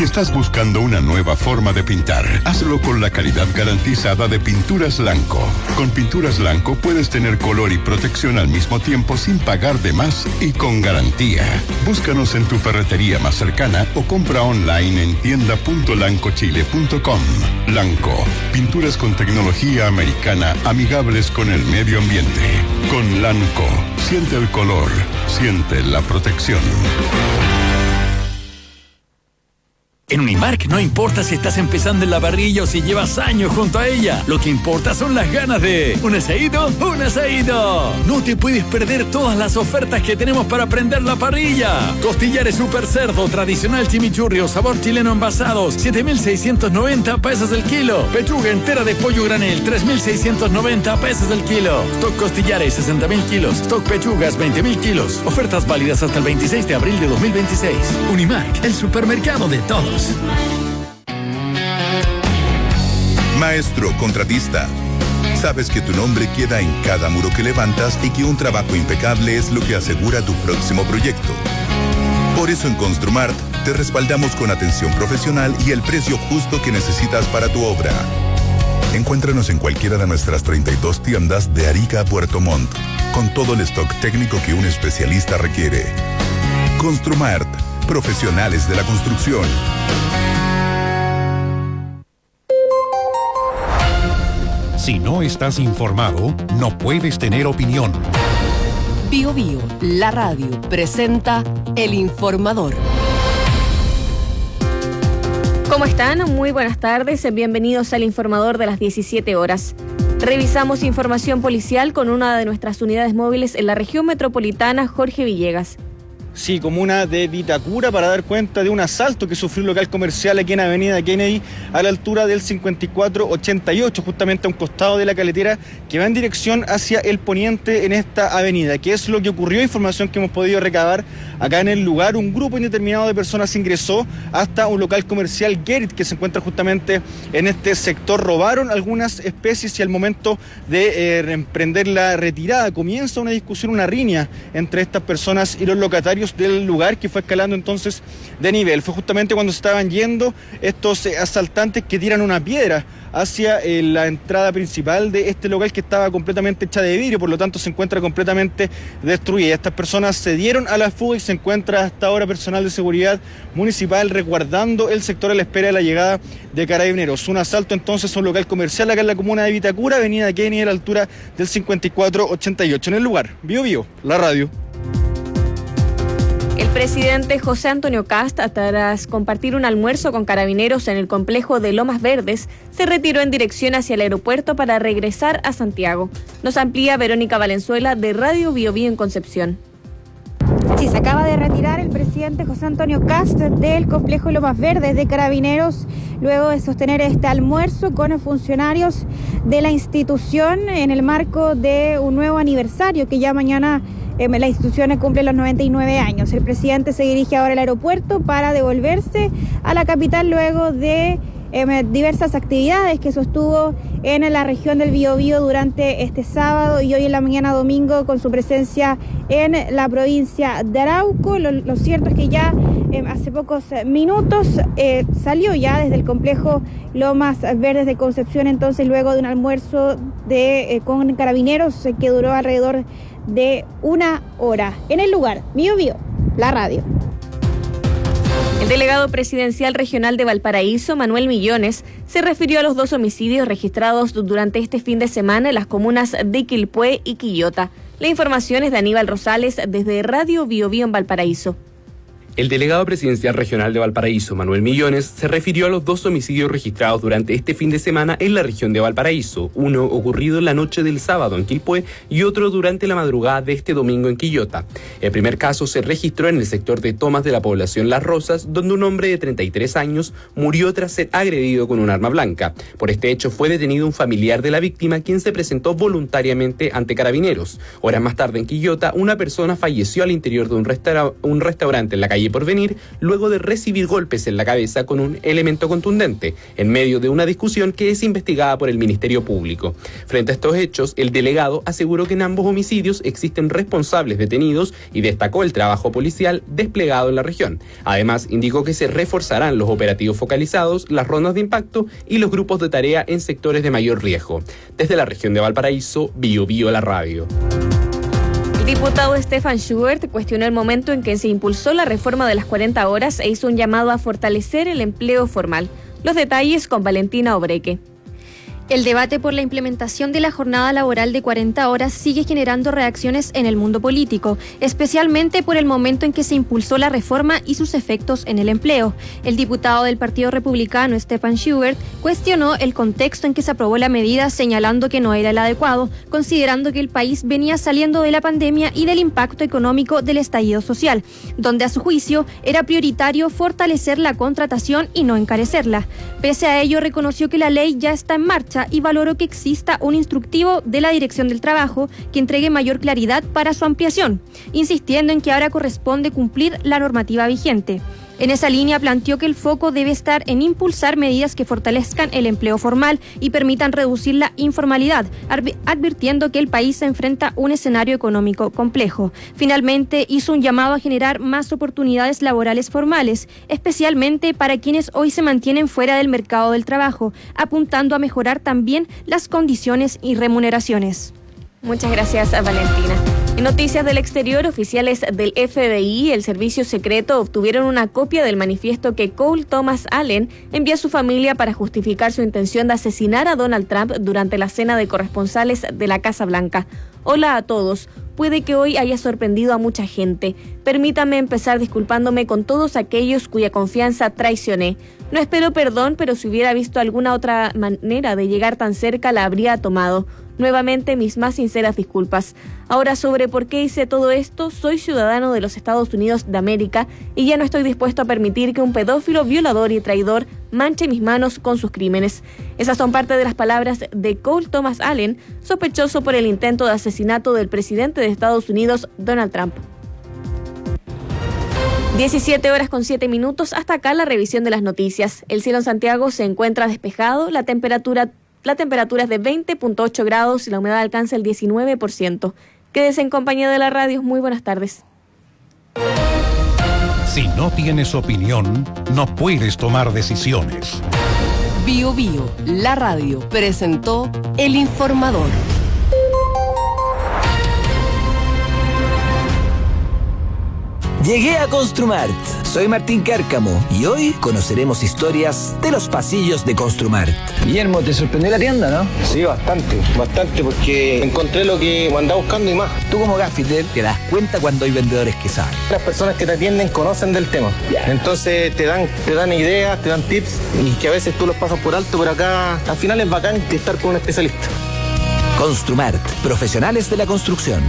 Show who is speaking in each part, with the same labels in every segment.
Speaker 1: Si estás buscando una nueva forma de pintar, hazlo con la calidad garantizada de Pinturas Lanco. Con Pinturas Lanco puedes tener color y protección al mismo tiempo sin pagar de más y con garantía. Búscanos en tu ferretería más cercana o compra online en tienda.lancochile.com. Lanco, pinturas con tecnología americana amigables con el medio ambiente. Con Lanco, siente el color, siente la protección.
Speaker 2: En Unimark no importa si estás empezando en la parrilla o si llevas años junto a ella. Lo que importa son las ganas de un asadito, un asadito. No te puedes perder todas las ofertas que tenemos para prender la parrilla. Costillares super cerdo, tradicional chimichurri o sabor chileno envasados, 7,690 pesos el kilo. Pechuga entera de pollo granel, 3,690 pesos el kilo. Stock costillares, 60,000 kilos. Stock pechugas, 20,000 kilos. Ofertas válidas hasta el 26 de abril de 2026. Unimark, el supermercado de todos.
Speaker 3: Maestro contratista, sabes que tu nombre queda en cada muro que levantas y que un trabajo impecable es lo que asegura tu próximo proyecto. Por eso en Construmart te respaldamos con atención profesional y el precio justo que necesitas para tu obra. Encuéntranos en cualquiera de nuestras 32 tiendas de Arica a Puerto Montt, con todo el stock técnico que un especialista requiere. Construmart, profesionales de la construcción.
Speaker 4: Si no estás informado, no puedes tener opinión.
Speaker 5: Bio Bio, la radio, presenta El Informador.
Speaker 6: ¿Cómo están? Muy buenas tardes. Bienvenidos al Informador de las 17 horas. Revisamos información policial con una de nuestras unidades móviles en la región metropolitana, Jorge Villegas.
Speaker 7: Sí, comuna de Vitacura, para dar cuenta de un asalto que sufrió un local comercial aquí en Avenida Kennedy, a la altura del 5488, justamente a un costado de la caletera que va en dirección hacia el poniente en esta avenida. ¿Qué es lo que ocurrió? Información que hemos podido recabar acá en el lugar. Un grupo indeterminado de personas ingresó hasta un local comercial Gerit que se encuentra justamente en este sector. Robaron algunas especies y al momento de emprender la retirada comienza una discusión, una riña entre estas personas y los locatarios del lugar, que fue escalando entonces de nivel. Fue justamente cuando estaban yendo estos asaltantes que tiran una piedra hacia la entrada principal de este local, que estaba completamente hecha de vidrio, por lo tanto se encuentra completamente destruida. Estas personas se dieron a la fuga y se encuentra hasta ahora personal de seguridad municipal resguardando el sector a la espera de la llegada de carabineros. Un asalto entonces a un local comercial acá en la comuna de Vitacura, avenida Kennedy, a la altura del 5488. En el lugar, Bio Bio, la radio.
Speaker 6: El presidente José Antonio Kast, tras compartir un almuerzo con carabineros en el complejo de Lomas Verdes, se retiró en dirección hacia el aeropuerto para regresar a Santiago. Nos amplía Verónica Valenzuela de Radio Bio Bio en Concepción.
Speaker 8: Sí, se acaba de retirar el presidente José Antonio Kast del complejo Lomas Verdes de Carabineros, luego de sostener este almuerzo con funcionarios de la institución en el marco de un nuevo aniversario que ya mañana la institución cumple los 99 años. El presidente se dirige ahora al aeropuerto para devolverse a la capital luego de diversas actividades que sostuvo en la región del Biobío durante este sábado y hoy en la mañana domingo, con su presencia en la provincia de Arauco. Lo cierto es que ya hace pocos minutos salió ya desde el complejo Lomas Verdes de Concepción, entonces luego de un almuerzo con carabineros que duró alrededor de 1 hora. En el lugar, Bio Bio, la radio.
Speaker 6: El delegado presidencial regional de Valparaíso, Manuel Millones, se refirió a los 2 homicidios registrados durante este fin de semana en las comunas de Quilpué y Quillota. La información es de Aníbal Rosales desde Radio Bio Bio en Valparaíso.
Speaker 9: El delegado presidencial regional de Valparaíso, Manuel Millones, se refirió a los 2 homicidios registrados durante este fin de semana en la región de Valparaíso, uno ocurrido en la noche del sábado en Quilpué y otro durante la madrugada de este domingo en Quillota. El primer caso se registró en el sector de Tomas de la población Las Rosas, donde un hombre de 33 años murió tras ser agredido con un arma blanca. Por este hecho fue detenido un familiar de la víctima, quien se presentó voluntariamente ante carabineros. Horas más tarde en Quillota, una persona falleció al interior de un restaurante en la calle Porvenir luego de recibir golpes en la cabeza con un elemento contundente, en medio de una discusión que es investigada por el Ministerio Público. Frente a estos hechos, el delegado aseguró que en ambos homicidios existen responsables detenidos y destacó el trabajo policial desplegado en la región. Además, indicó que se reforzarán los operativos focalizados, las rondas de impacto y los grupos de tarea en sectores de mayor riesgo. Desde la región de Valparaíso, Bio Bio la radio.
Speaker 6: El diputado Stefan Schubert cuestionó el momento en que se impulsó la reforma de las 40 horas e hizo un llamado a fortalecer el empleo formal. Los detalles con Valentina Obreque.
Speaker 10: El debate por la implementación de la jornada laboral de 40 horas sigue generando reacciones en el mundo político, especialmente por el momento en que se impulsó la reforma y sus efectos en el empleo. El diputado del Partido Republicano, Stefan Schubert, cuestionó el contexto en que se aprobó la medida, señalando que no era el adecuado, considerando que el país venía saliendo de la pandemia y del impacto económico del estallido social, donde a su juicio era prioritario fortalecer la contratación y no encarecerla. Pese a ello, reconoció que la ley ya está en marcha y valoró que exista un instructivo de la Dirección del Trabajo que entregue mayor claridad para su ampliación, insistiendo en que ahora corresponde cumplir la normativa vigente. En esa línea planteó que el foco debe estar en impulsar medidas que fortalezcan el empleo formal y permitan reducir la informalidad, advirtiendo que el país se enfrenta a un escenario económico complejo. Finalmente, hizo un llamado a generar más oportunidades laborales formales, especialmente para quienes hoy se mantienen fuera del mercado del trabajo, apuntando a mejorar también las condiciones y remuneraciones.
Speaker 6: Muchas gracias, Valentina. En noticias del exterior, oficiales del FBI, el servicio secreto, obtuvieron una copia del manifiesto que Cole Thomas Allen envió a su familia para justificar su intención de asesinar a Donald Trump durante la cena de corresponsales de la Casa Blanca. Hola a todos. Puede que hoy haya sorprendido a mucha gente. Permítame empezar disculpándome con todos aquellos cuya confianza traicioné. No espero perdón, pero si hubiera visto alguna otra manera de llegar tan cerca, la habría tomado. Nuevamente, mis más sinceras disculpas. Ahora, sobre por qué hice todo esto, soy ciudadano de los Estados Unidos de América y ya no estoy dispuesto a permitir que un pedófilo, violador y traidor manche mis manos con sus crímenes. Esas son parte de las palabras de Cole Thomas Allen, sospechoso por el intento de asesinato del presidente de Estados Unidos, Donald Trump. 17:07. Hasta acá la revisión de las noticias. El cielo en Santiago se encuentra despejado, la temperatura es de 20.8 grados y la humedad alcanza el 19%. Quédese en compañía de la radio. Muy buenas tardes.
Speaker 4: Si no tienes opinión, no puedes tomar decisiones.
Speaker 5: Bio Bio, la radio, presentó El Informador.
Speaker 11: Llegué a Construmart. Soy Martín Cárcamo y hoy conoceremos historias de los pasillos de Construmart.
Speaker 12: Guillermo, ¿te sorprendió la tienda, no?
Speaker 13: Sí, bastante, porque encontré lo que andaba buscando y más.
Speaker 11: Tú como gaffiter te das cuenta cuando hay vendedores que saben.
Speaker 13: Las personas que te atienden conocen del tema. Entonces te dan ideas, te dan tips y que a veces tú los pasas por alto, pero acá al final es bacán estar con un especialista.
Speaker 11: Construmart, profesionales de la construcción.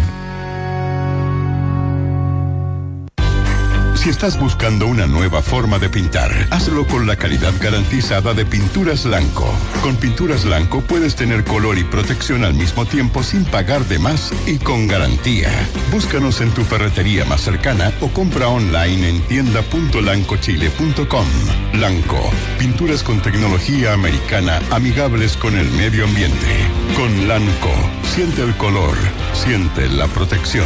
Speaker 1: Si estás buscando una nueva forma de pintar, hazlo con la calidad garantizada de Pinturas Lanco. Con Pinturas Lanco puedes tener color y protección al mismo tiempo sin pagar de más y con garantía. Búscanos en tu ferretería más cercana o compra online en tienda.lancochile.com. Lanco, pinturas con tecnología americana amigables con el medio ambiente. Con Lanco, siente el color, siente la protección.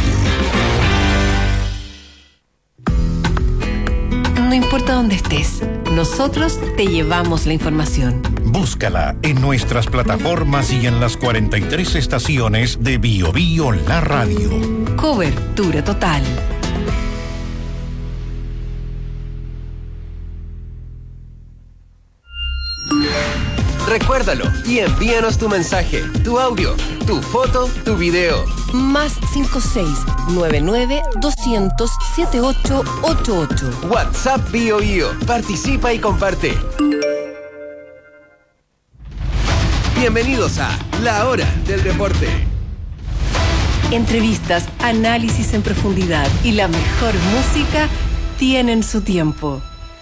Speaker 5: No importa dónde estés, nosotros te llevamos la información.
Speaker 4: Búscala en nuestras plataformas y en las 43 estaciones de Bio Bio la radio.
Speaker 5: Cobertura total.
Speaker 14: Recuérdalo y envíanos tu mensaje, tu audio, tu foto, tu video.
Speaker 5: Más 56-99-200-7888.
Speaker 14: WhatsApp Bio Bio. Participa y comparte. Bienvenidos a La Hora del Deporte.
Speaker 5: Entrevistas, análisis en profundidad y la mejor música tienen su tiempo.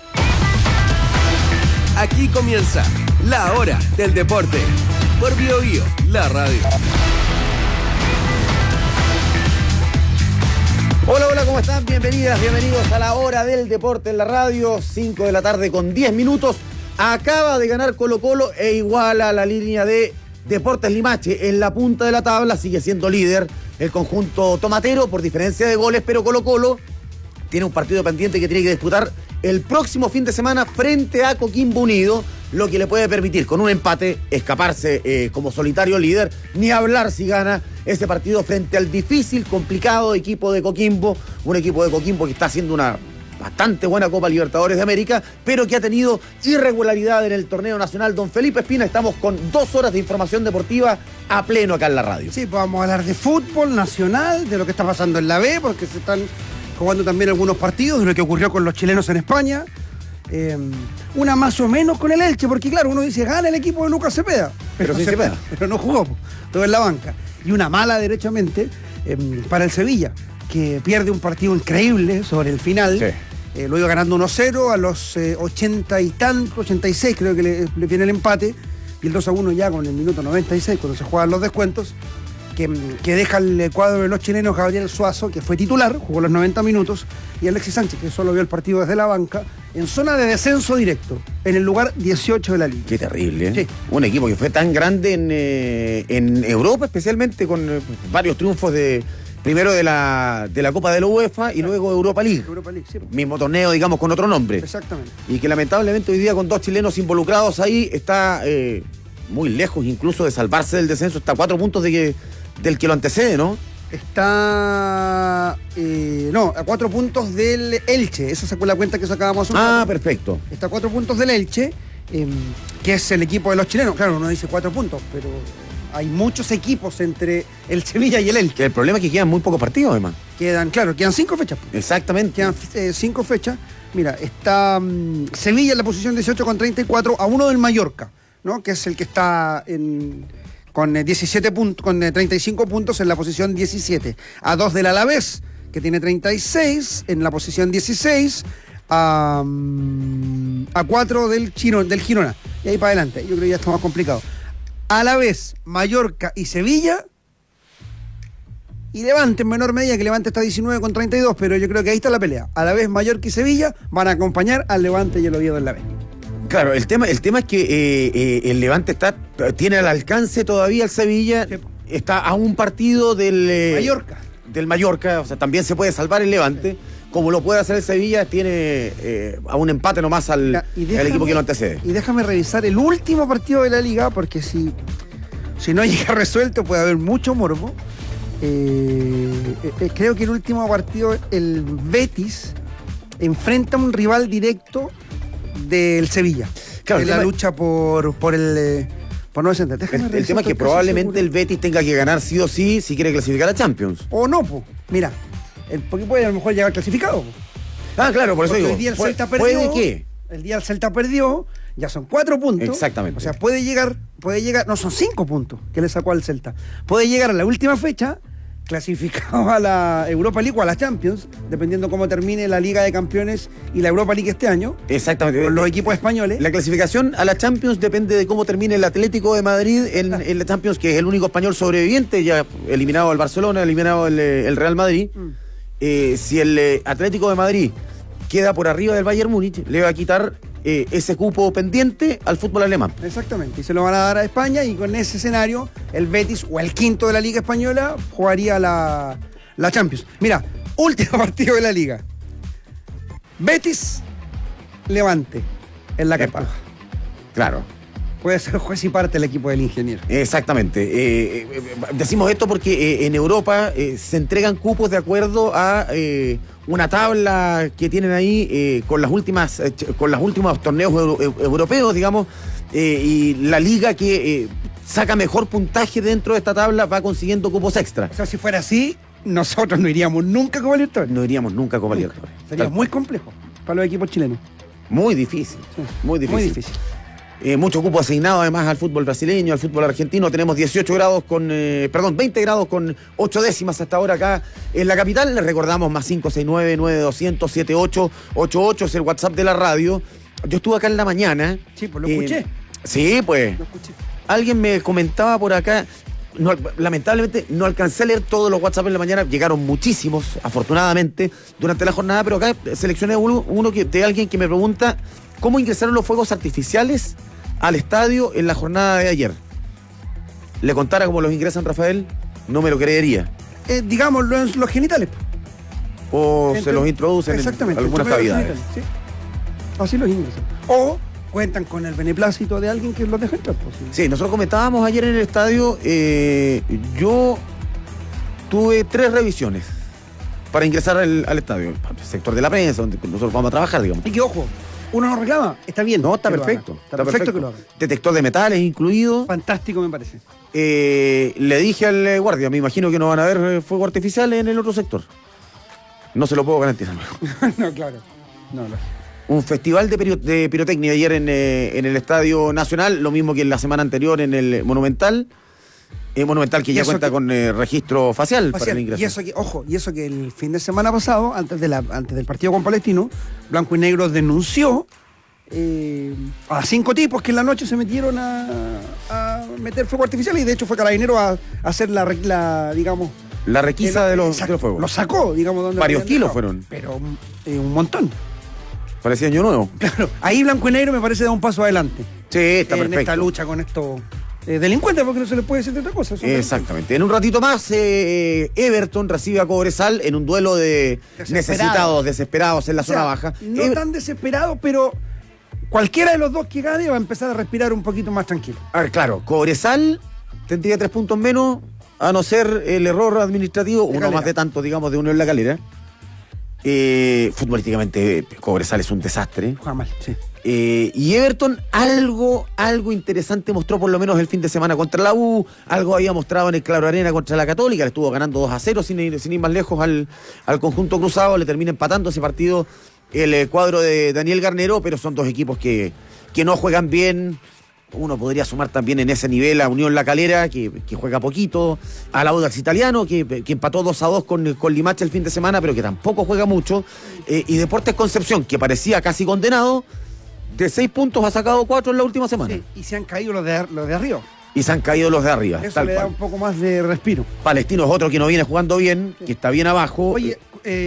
Speaker 14: Aquí comienza La Hora del Deporte por Bio Bio, la radio.
Speaker 15: Hola, hola, ¿cómo están? Bienvenidas, bienvenidos a la hora del deporte en la radio, 5 de la tarde con 10 minutos. Acaba de ganar Colo-Colo e iguala la línea de Deportes Limache. En la punta de la tabla sigue siendo líder el conjunto tomatero por diferencia de goles, pero Colo-Colo tiene un partido pendiente que tiene que disputar el próximo fin de semana frente a Coquimbo Unido, lo que le puede permitir con un empate escaparse como solitario líder, ni hablar si gana ese partido frente al difícil, complicado equipo de Coquimbo, un equipo de Coquimbo que está haciendo una bastante buena Copa Libertadores de América, pero que ha tenido irregularidad en el torneo nacional. Don Felipe Espina, estamos con 2 horas de información deportiva a pleno acá en la radio.
Speaker 16: Sí, pues vamos a hablar de fútbol nacional, de lo que está pasando en la B, porque se están jugando también algunos partidos, de lo que ocurrió con los chilenos en España. Una más o menos con el Elche, porque claro, uno dice, gana el equipo de Lucas Cepeda, pero no jugó, todo en la banca. Y una mala, derechamente, para el Sevilla, que pierde un partido increíble sobre el final. Sí. Lo iba ganando 1-0 a los 80 y tanto, 86 creo que le viene el empate, y el 2-1 ya con el minuto 96, cuando se juegan los descuentos, que deja el cuadro de los chilenos Gabriel Suazo, que fue titular, jugó los 90 minutos, y Alexis Sánchez, que solo vio el partido desde la banca, en zona de descenso directo, en el lugar 18 de la liga.
Speaker 15: Qué terrible, ¿eh? Sí. Un equipo que fue tan grande en Europa, especialmente con varios triunfos primero de la Copa de la UEFA y luego Europa League.
Speaker 16: Europa League, sí.
Speaker 15: Mismo torneo, digamos, con otro nombre.
Speaker 16: Exactamente.
Speaker 15: Y que lamentablemente hoy día con 2 chilenos involucrados ahí está muy lejos incluso de salvarse del descenso. Está a 4 puntos del que lo antecede, ¿no?
Speaker 16: Está a 4 puntos del Elche. Esa sacó la cuenta que sacábamos un
Speaker 15: rato. Perfecto.
Speaker 16: Está a 4 puntos del Elche, que es el equipo de los chilenos. Claro, uno dice 4 puntos, pero hay muchos equipos entre el Sevilla y el Elche.
Speaker 15: El problema es que quedan muy pocos partidos, además.
Speaker 16: Quedan 5 fechas.
Speaker 15: Exactamente.
Speaker 16: Quedan 5 fechas. Mira, está Sevilla en la posición 18 con 34, a 1 del Mallorca, ¿no? Que es el que está con 17 puntos, con 35 puntos en la posición 17. A 2 del Alavés, que tiene 36 en la posición 16. A 4 del Girona. Y ahí para adelante. Yo creo que ya está más complicado. Alavés, Mallorca y Sevilla. Y Levante en menor medida, que Levante está 19 con 32, pero yo creo que ahí está la pelea. Alavés, Mallorca y Sevilla van a acompañar al Levante y el Oviedo en la B.
Speaker 15: Claro, el tema es que el Levante tiene al alcance todavía el Sevilla, sí. Está a un partido del Mallorca, o sea, también se puede salvar el Levante, sí. Como lo puede hacer el Sevilla, tiene a un empate nomás al equipo que lo antecede.
Speaker 16: Y déjame revisar el último partido de la Liga, porque si no llega resuelto puede haber mucho morbo. Creo que el último partido, el Betis enfrenta a un rival directo del Sevilla, claro, en la lucha por no descender.
Speaker 15: El tema es que probablemente el Betis tenga que ganar sí o sí si quiere clasificar a Champions.
Speaker 16: O no, pues. Mira, porque puede a lo mejor llegar clasificado.
Speaker 15: Claro, por eso digo.
Speaker 16: El día el Celta perdió.
Speaker 15: ¿Puede qué?
Speaker 16: El día el Celta perdió, ya son 4 puntos.
Speaker 15: Exactamente.
Speaker 16: O sea, puede llegar, no, son 5 puntos que le sacó al Celta. Puede llegar a la última fecha clasificado a la Europa League o a la Champions, dependiendo cómo termine la Liga de Campeones y la Europa League este año.
Speaker 15: Exactamente.
Speaker 16: Con los equipos españoles.
Speaker 15: La clasificación a la Champions depende de cómo termine el Atlético de Madrid en la Champions, que es el único español sobreviviente, ya eliminado el Barcelona, eliminado el Real Madrid. Si el Atlético de Madrid queda por arriba del Bayern Múnich, le va a quitar ese cupo pendiente al fútbol alemán.
Speaker 16: Exactamente, y se lo van a dar a España, y con ese escenario el Betis, o el quinto de la Liga Española, jugaría la Champions. Mira, último partido de la Liga. Betis, Levante, en la Cartuja.
Speaker 15: Claro.
Speaker 16: Puede ser juez y parte el equipo del ingeniero.
Speaker 15: Exactamente. Decimos esto porque en Europa se entregan cupos de acuerdo a una tabla que tienen ahí con los últimos torneos europeos, digamos, y la liga que saca mejor puntaje dentro de esta tabla va consiguiendo cupos extra.
Speaker 16: O sea, si fuera así, nosotros no iríamos nunca a Copa Libertadores.
Speaker 15: No iríamos nunca a Copa Libertadores.
Speaker 16: Sería muy complejo para los equipos chilenos.
Speaker 15: Muy difícil, sí, muy difícil. Muy difícil. Mucho cupo asignado además al fútbol brasileño, al fútbol argentino. Tenemos 20 grados con 8 décimas hasta ahora acá en la capital. Les recordamos más 569-9200-7888, es el WhatsApp de la radio. Yo estuve acá en la mañana.
Speaker 16: Sí, pues lo escuché.
Speaker 15: Sí, pues.
Speaker 16: Lo escuché.
Speaker 15: Alguien me comentaba por acá, lamentablemente no alcancé a leer todos los WhatsApp en la mañana, llegaron muchísimos, afortunadamente, durante la jornada, pero acá seleccioné uno de alguien que me pregunta cómo ingresaron los fuegos artificiales al estadio en la jornada de ayer. ¿Le contara cómo los ingresan, Rafael? No me lo creería.
Speaker 16: Digamos, los genitales.
Speaker 15: O se los introducen en algunas cavidades.
Speaker 16: Sí. Así los ingresan. O cuentan con el beneplácito de alguien que los deja entrar. Pues,
Speaker 15: sí, nosotros comentábamos ayer en el estadio, yo tuve 3 revisiones para ingresar al estadio, al sector de la prensa, donde nosotros vamos a trabajar, digamos.
Speaker 16: Y que, ojo, uno no reclama, está bien.
Speaker 15: No, está perfecto.
Speaker 16: Está perfecto que lo haga.
Speaker 15: Detector de metales incluido.
Speaker 16: Fantástico, me parece.
Speaker 15: Le dije al guardia, me imagino que no van a haber fuego artificial en el otro sector. No se lo puedo garantizar.
Speaker 16: No, claro. No.
Speaker 15: Un festival de pirotecnia ayer en el Estadio Nacional, lo mismo que en la semana anterior en el Monumental. Monumental que ya cuenta con registro facial para el ingreso.
Speaker 16: Y eso que el fin de semana pasado, antes del partido con Palestino, Blanco y Negro denunció a 5 tipos que en la noche se metieron a meter fuego artificial, y de hecho fue Carabinero a hacer la requisa de los fuegos. Lo sacó, digamos.
Speaker 15: Varios kilos fueron.
Speaker 16: Pero un montón.
Speaker 15: Parecía año nuevo.
Speaker 16: Claro, ahí Blanco y Negro me parece da un paso adelante.
Speaker 15: Sí, está perfecto.
Speaker 16: En esta lucha con estos delincuentes, porque no se les puede decir de otra cosa.
Speaker 15: Exactamente. En un ratito más, Everton recibe a Cobresal en un duelo de necesitados, desesperados en la zona baja.
Speaker 16: No tan desesperados, pero cualquiera de los dos que gane va a empezar a respirar un poquito más tranquilo.
Speaker 15: A ver, claro, Cobresal tendría 3 puntos menos, a no ser el error administrativo, uno más de tanto, digamos, de Unión La Calera. Futbolísticamente, Cobresal es un desastre.
Speaker 16: Juega mal, sí.
Speaker 15: Y Everton algo interesante mostró por lo menos el fin de semana contra la U, algo había mostrado en el Claro Arena contra la Católica, le estuvo ganando 2-0 sin ir más lejos al conjunto cruzado, le termina empatando ese partido el cuadro de Daniel Garnero, pero son dos equipos que no juegan bien. Uno podría sumar también en ese nivel a Unión La Calera, que juega poquito, al Audax Italiano, que empató 2-2 con Limache el fin de semana, pero que tampoco juega mucho, y Deportes Concepción, que parecía casi condenado, de 6 puntos ha sacado 4 en la última semana.
Speaker 16: Sí, y se han caído los de arriba.
Speaker 15: Y se han caído los de arriba.
Speaker 16: Eso le da un poco más de respiro.
Speaker 15: Palestino es otro que no viene jugando bien, que está bien abajo.
Speaker 16: Oye,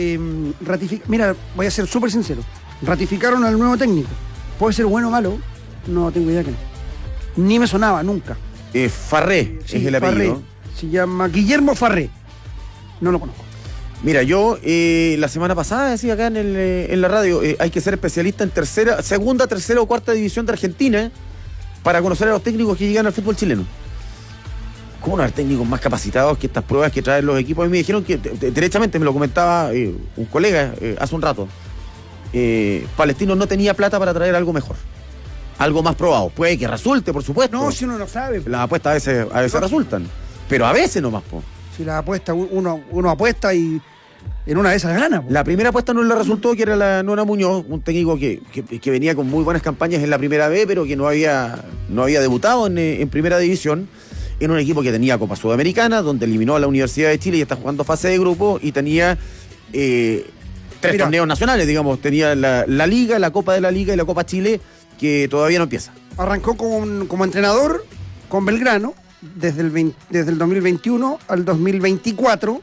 Speaker 16: mira, voy a ser súper sincero. Ratificaron al nuevo técnico. ¿Puede ser bueno o malo? No tengo idea que no. Ni me sonaba, nunca.
Speaker 15: Farré es el apellido.
Speaker 16: Farré. Se llama Guillermo Farré. No lo conozco.
Speaker 15: Mira, yo la semana pasada decía acá en la radio, hay que ser especialista en segunda, tercera o cuarta división de Argentina para conocer a los técnicos que llegan al fútbol chileno. ¿Cómo no haber técnicos más capacitados que estas pruebas que traen los equipos? Y me dijeron que, derechamente me lo comentaba un colega hace un rato, Palestino no tenía plata para traer algo mejor. Algo más probado. Puede que resulte, por supuesto.
Speaker 16: No, si uno no sabe.
Speaker 15: Las apuestas a veces resultan. Pero a veces nomás, po.
Speaker 16: Si las apuestas, uno apuesta y en una de esas gana, po.
Speaker 15: La primera apuesta no le resultó, que era la Nona Muñoz, un técnico que venía con muy buenas campañas en la primera B, pero que no había debutado en primera división, en un equipo que tenía Copa Sudamericana, donde eliminó a la Universidad de Chile y está jugando fase de grupo, y tenía 3 torneos nacionales, digamos. Tenía la Liga, la Copa de la Liga y la Copa Chile, que todavía no empieza.
Speaker 16: Arrancó como entrenador con Belgrano desde el 2021 al 2024.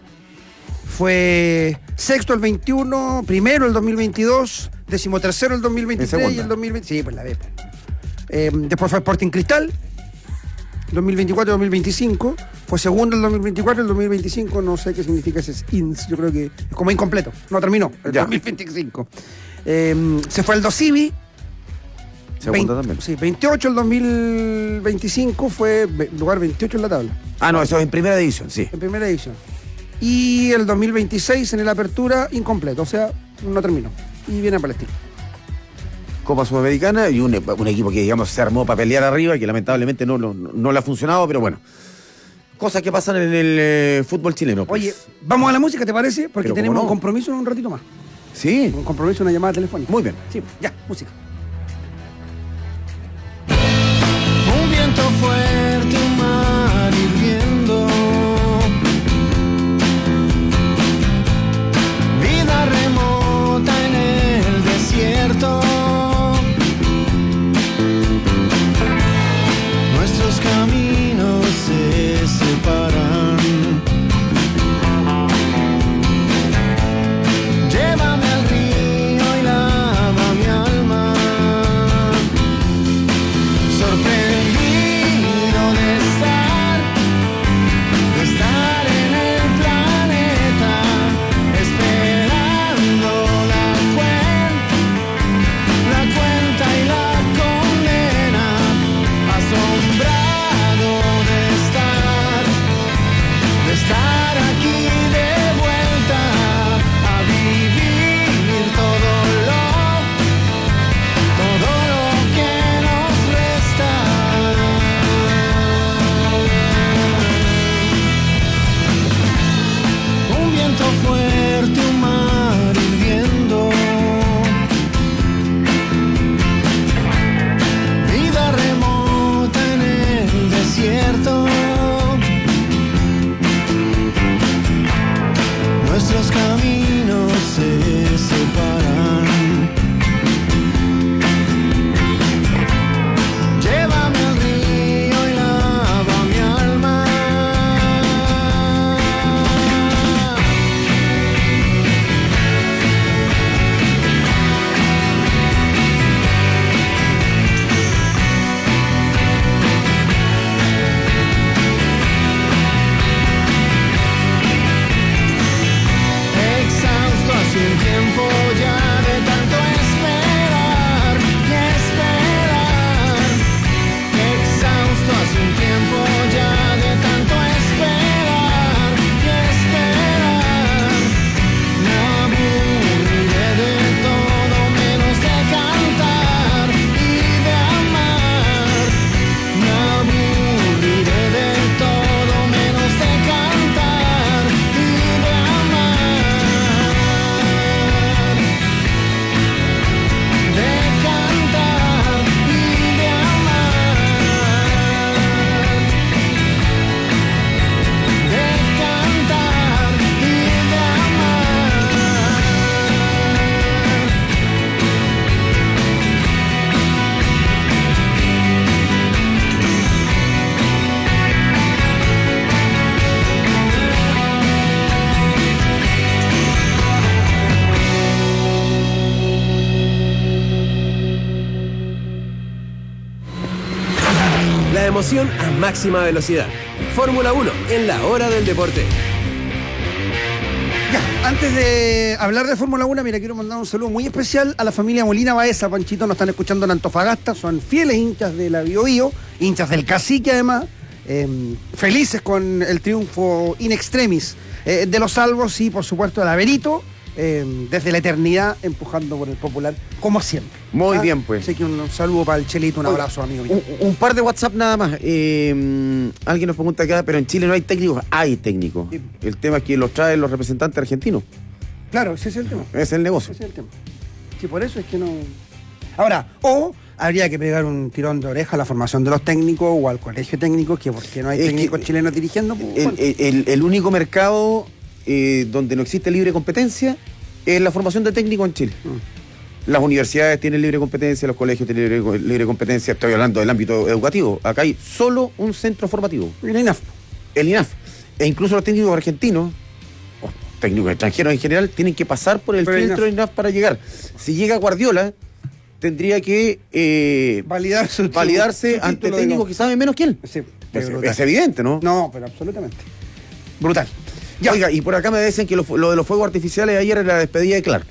Speaker 16: Fue sexto el 21, primero el 2022, 13º el 2023 y el 2020. Sí, pues la B. Después fue Sporting Cristal, 2024-2025. Fue segundo el 2024, el 2025 no sé qué significa ese INS. Yo creo que es como incompleto. No terminó, el 2025. Se fue al Dosivi.
Speaker 15: Segunda también.
Speaker 16: Sí, 28 el 2025 fue lugar 28 en la tabla.
Speaker 15: Ah, no, eso es en primera división, sí.
Speaker 16: En primera división. Y el 2026 en el Apertura incompleto, o sea, no terminó. Y viene a Palestino.
Speaker 15: Copa Sudamericana y un equipo que, digamos, se armó para pelear arriba y que lamentablemente no le ha funcionado, pero bueno. Cosas que pasan en el fútbol chileno. Pues.
Speaker 16: Oye, vamos a la música, ¿te parece? Porque tenemos un compromiso en un ratito más.
Speaker 15: Sí.
Speaker 16: Un compromiso, una llamada telefónica.
Speaker 15: Muy bien.
Speaker 16: Sí, ya, música.
Speaker 17: Un viento fuerte, un mar hirviendo, vida remota en el desierto, nuestros caminos se separan. y la condena, asombrado de estar aquí de vuelta a vivir todo lo que nos resta. Un viento fuerte, un mar hirviendo, vida remota en el desierto. Nuestros caminos se separan. Llévame al río y lava mi alma. Exhausto hace un tiempo ya de tanto esperar y esperar. Exhausto hace un tiempo ya de tanto esperar y esperar. Me aburriré de todo menos de cantar y de amar. Me aburriré de todo menos de cantar y de amar. De cantar y de amar. De cantar y de amar.
Speaker 14: La emoción a máxima velocidad. Fórmula 1 en la hora del deporte.
Speaker 16: Ya, antes de hablar de Fórmula 1, mira, quiero mandar un saludo muy especial a la familia Molina Baeza. Panchito, nos están escuchando en Antofagasta, son fieles hinchas de la Bio Bio, hinchas del Cacique además, felices con el triunfo in extremis de los Salvos y por supuesto de Averito, desde la eternidad empujando por el popular, como siempre.
Speaker 15: Muy bien, pues.
Speaker 16: Así que un saludo para el Chelito, un abrazo, amigo mío.
Speaker 15: Un par de WhatsApp nada más. Alguien nos pregunta acá, pero en Chile no hay técnicos. Hay técnicos. Sí. El tema es que los traen los representantes argentinos.
Speaker 16: Claro, ese es el tema.
Speaker 15: Es el negocio.
Speaker 16: Ese es el tema. Sí, por eso es que no... Ahora, habría que pegar un tirón de oreja a la formación de los técnicos o al colegio técnico, que porque no hay técnicos chilenos dirigiendo.
Speaker 15: El único mercado donde no existe libre competencia es la formación de técnicos en Chile. Las universidades tienen libre competencia, los colegios tienen libre competencia. Estoy hablando del ámbito educativo. Acá hay solo un centro formativo.
Speaker 16: El INAF.
Speaker 15: El INAF. E incluso los técnicos argentinos, o técnicos extranjeros en general, tienen que pasar por el filtro del INAF para llegar. Si llega Guardiola, tendría que validarse ante técnicos que saben menos que él.
Speaker 16: Sí,
Speaker 15: es evidente, ¿no?
Speaker 16: No, pero absolutamente. Brutal.
Speaker 15: Ya. Oiga, y por acá me dicen que lo de los fuegos artificiales ayer era la despedida de Clark.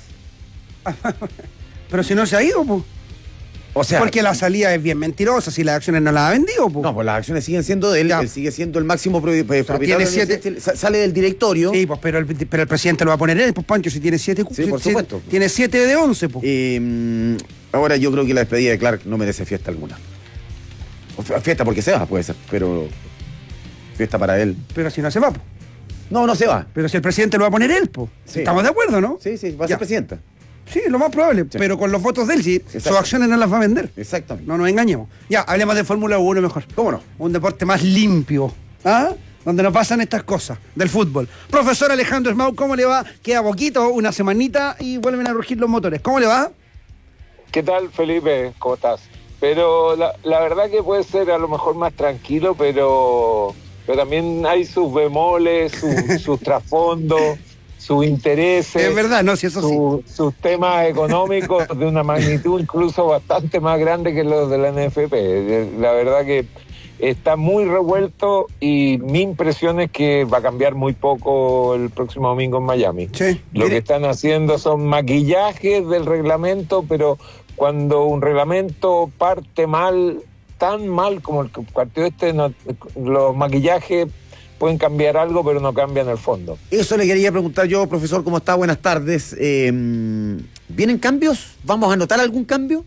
Speaker 16: Pero si no se ha ido, pues.
Speaker 15: O sea,
Speaker 16: porque la salida es bien mentirosa, si las acciones no las ha vendido, pues.
Speaker 15: No, pues las acciones siguen siendo de él, él sigue siendo el máximo propietario. Sale del directorio.
Speaker 16: Sí, pues, pero el presidente lo va a poner él, pues Pancho, si tiene 7.
Speaker 15: Sí, por supuesto.
Speaker 16: Tiene 7 de 11, pues.
Speaker 15: Ahora yo creo que la despedida de Clark no merece fiesta alguna. O fiesta porque se va, puede ser, pero fiesta para él.
Speaker 16: Pero si no se va, pues.
Speaker 15: No se va.
Speaker 16: Pero si el presidente lo va a poner él, pues. Sí. Estamos de acuerdo, ¿no?
Speaker 15: Sí, va a ser presidenta.
Speaker 16: Sí, lo más probable, sí. Pero con los votos de él, sí, sus acciones no las va a vender.
Speaker 15: Exactamente.
Speaker 16: No nos engañemos. Ya, hablemos de Fórmula 1 mejor.
Speaker 15: ¿Cómo no?
Speaker 16: Un deporte más limpio, donde no pasan estas cosas, del fútbol. Profesor Alejandro Esmau, ¿cómo le va? Queda poquito, una semanita y vuelven a rugir los motores. ¿Cómo le va?
Speaker 18: ¿Qué tal, Felipe? ¿Cómo estás? Pero la verdad que puede ser a lo mejor más tranquilo, pero también hay sus bemoles, sus trasfondos, sus intereses.
Speaker 16: Es verdad, no, si eso sí.
Speaker 18: Sus temas económicos de una magnitud incluso bastante más grande que los de la NFP. La verdad que está muy revuelto y mi impresión es que va a cambiar muy poco el próximo domingo en Miami.
Speaker 16: Sí.
Speaker 18: Lo que están haciendo son maquillajes del reglamento, pero cuando un reglamento parte mal, tan mal como el que partió los maquillajes pueden cambiar algo, pero no cambian el fondo.
Speaker 15: Eso le quería preguntar yo, profesor, ¿cómo está? Buenas tardes. ¿Vienen cambios? ¿Vamos a notar algún cambio?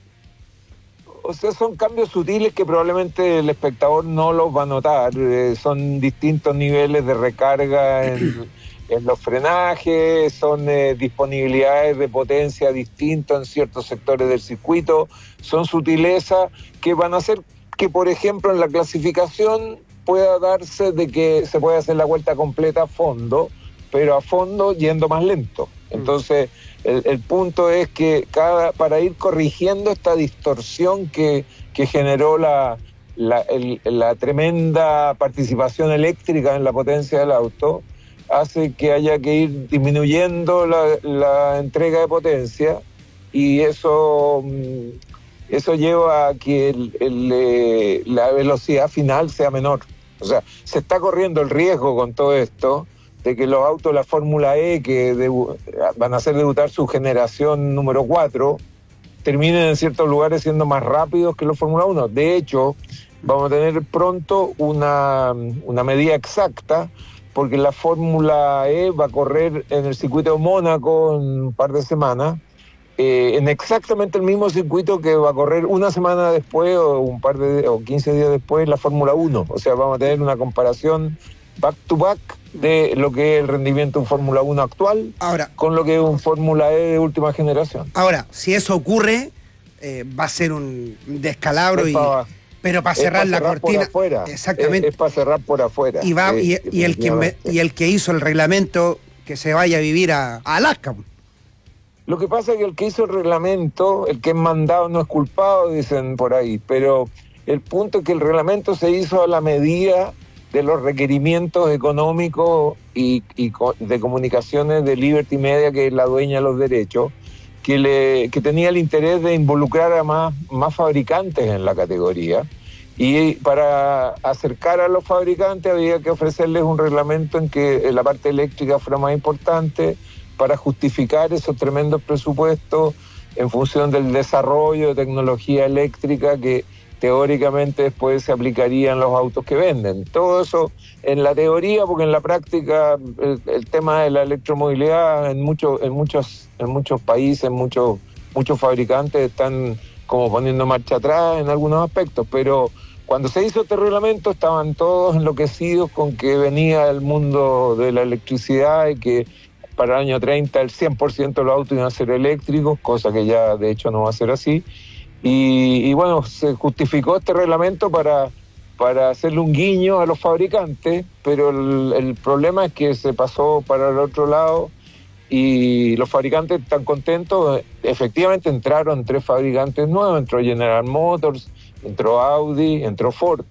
Speaker 18: O sea, son cambios sutiles que probablemente el espectador no los va a notar. Son distintos niveles de recarga en los frenajes, son disponibilidades de potencia distintas en ciertos sectores del circuito. Son sutilezas que van a hacer que, por ejemplo, en la clasificación pueda darse de que se puede hacer la vuelta completa a fondo, pero a fondo yendo más lento. Entonces, el punto es que para ir corrigiendo esta distorsión que generó la tremenda participación eléctrica en la potencia del auto, hace que haya que ir disminuyendo la entrega de potencia, y eso lleva a que la velocidad final sea menor. O sea, se está corriendo el riesgo con todo esto de que los autos de la Fórmula E, que van a hacer debutar su generación número 4, terminen en ciertos lugares siendo más rápidos que los Fórmula 1. De hecho, vamos a tener pronto una medida exacta, porque la Fórmula E va a correr en el circuito de Mónaco en un par de semanas, en exactamente el mismo circuito que va a correr una semana después o 15 días después la Fórmula 1. O sea, vamos a tener una comparación back to back de lo que es el rendimiento de un Fórmula 1 actual con lo que es un Fórmula E de última generación.
Speaker 16: Ahora, si eso ocurre, va a ser un descalabro, pero para cerrar la cortina. Exactamente.
Speaker 18: Es para cerrar por afuera.
Speaker 16: Y el que hizo el reglamento, que se vaya a vivir a Alaska.
Speaker 18: Lo que pasa es que el que hizo el reglamento, el que es mandado no es culpado, dicen por ahí, pero el punto es que el reglamento se hizo a la medida de los requerimientos económicos y de comunicaciones de Liberty Media, que es la dueña de los derechos, que tenía el interés de involucrar a más fabricantes en la categoría, y para acercar a los fabricantes había que ofrecerles un reglamento en que la parte eléctrica fuera más importante, para justificar esos tremendos presupuestos en función del desarrollo de tecnología eléctrica que teóricamente después se aplicaría en los autos que venden. Todo eso en la teoría, porque en la práctica el tema de la electromovilidad en muchos países, muchos fabricantes están como poniendo marcha atrás en algunos aspectos, pero cuando se hizo este reglamento estaban todos enloquecidos con que venía el mundo de la electricidad y que para el año 30 el 100% de los autos iban a ser eléctricos, cosa que ya de hecho no va a ser así. Y bueno, se justificó este reglamento para hacerle un guiño a los fabricantes, pero el problema es que se pasó para el otro lado y los fabricantes están contentos. Efectivamente entraron 3 fabricantes nuevos, entró General Motors, entró Audi, entró Ford,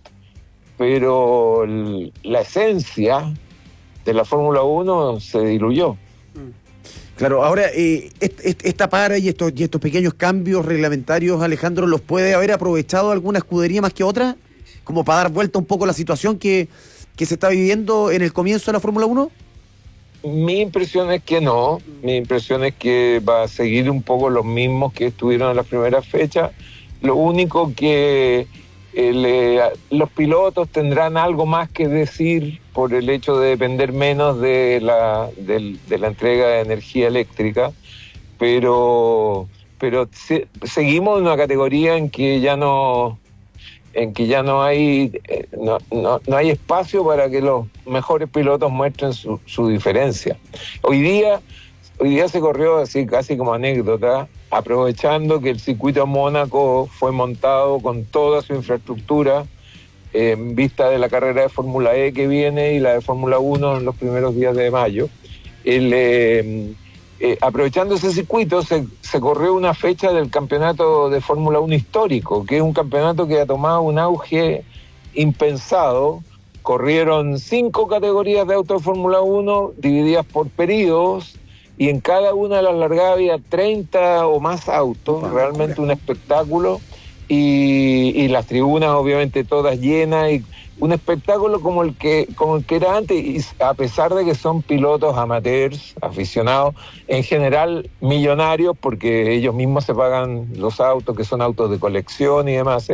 Speaker 18: pero la esencia de la Fórmula 1 se diluyó.
Speaker 15: Claro, ahora, esta para y estos pequeños cambios reglamentarios, Alejandro, ¿los puede haber aprovechado alguna escudería más que otra? Como para dar vuelta un poco a la situación que se está viviendo en el comienzo de la Fórmula 1.
Speaker 18: Mi impresión es que no. Mi impresión es que va a seguir un poco los mismos que estuvieron en las primeras fechas. Lo único que los pilotos tendrán algo más que decir por el hecho de depender menos de la entrega de energía eléctrica, pero seguimos en una categoría en que ya no hay espacio para que los mejores pilotos muestren su diferencia. Hoy día se corrió así casi como anécdota, aprovechando que el circuito de Mónaco fue montado con toda su infraestructura en vista de la carrera de Fórmula E que viene y la de Fórmula 1 en los primeros días de mayo. Aprovechando ese circuito se corrió una fecha del campeonato de Fórmula 1 histórico, que es un campeonato que ha tomado un auge impensado. Corrieron 5 categorías de autos de Fórmula 1 divididas por periodos, y en cada una de las largadas había 30 o más autos, realmente un espectáculo. y las tribunas obviamente todas llenas, y un espectáculo como el que era antes, y a pesar de que son pilotos amateurs, aficionados, en general millonarios, porque ellos mismos se pagan los autos, que son autos de colección y demás,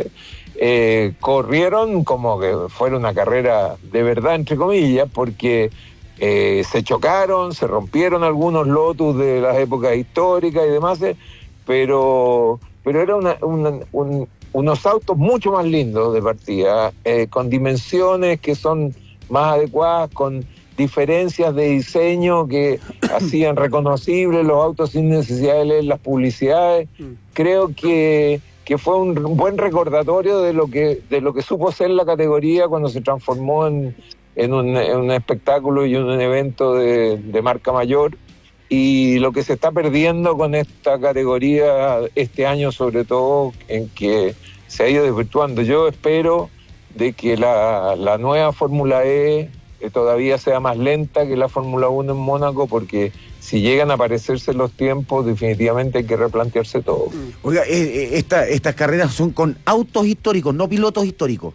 Speaker 18: corrieron como que fuera una carrera de verdad, entre comillas, porque se chocaron, se rompieron algunos Lotus de las épocas históricas y demás, pero era unos autos mucho más lindos de partida, con dimensiones que son más adecuadas, con diferencias de diseño que hacían reconocibles los autos sin necesidad de leer las publicidades. Creo que fue un buen recordatorio de lo que supo ser la categoría cuando se transformó en un espectáculo y un evento de marca mayor, y lo que se está perdiendo con esta categoría este año, sobre todo, en que se ha ido desvirtuando. Yo espero de que la nueva Fórmula E todavía sea más lenta que la Fórmula 1 en Mónaco, porque si llegan a parecerse los tiempos, definitivamente hay que replantearse todo.
Speaker 15: Oiga, estas carreras son con autos históricos, no pilotos históricos.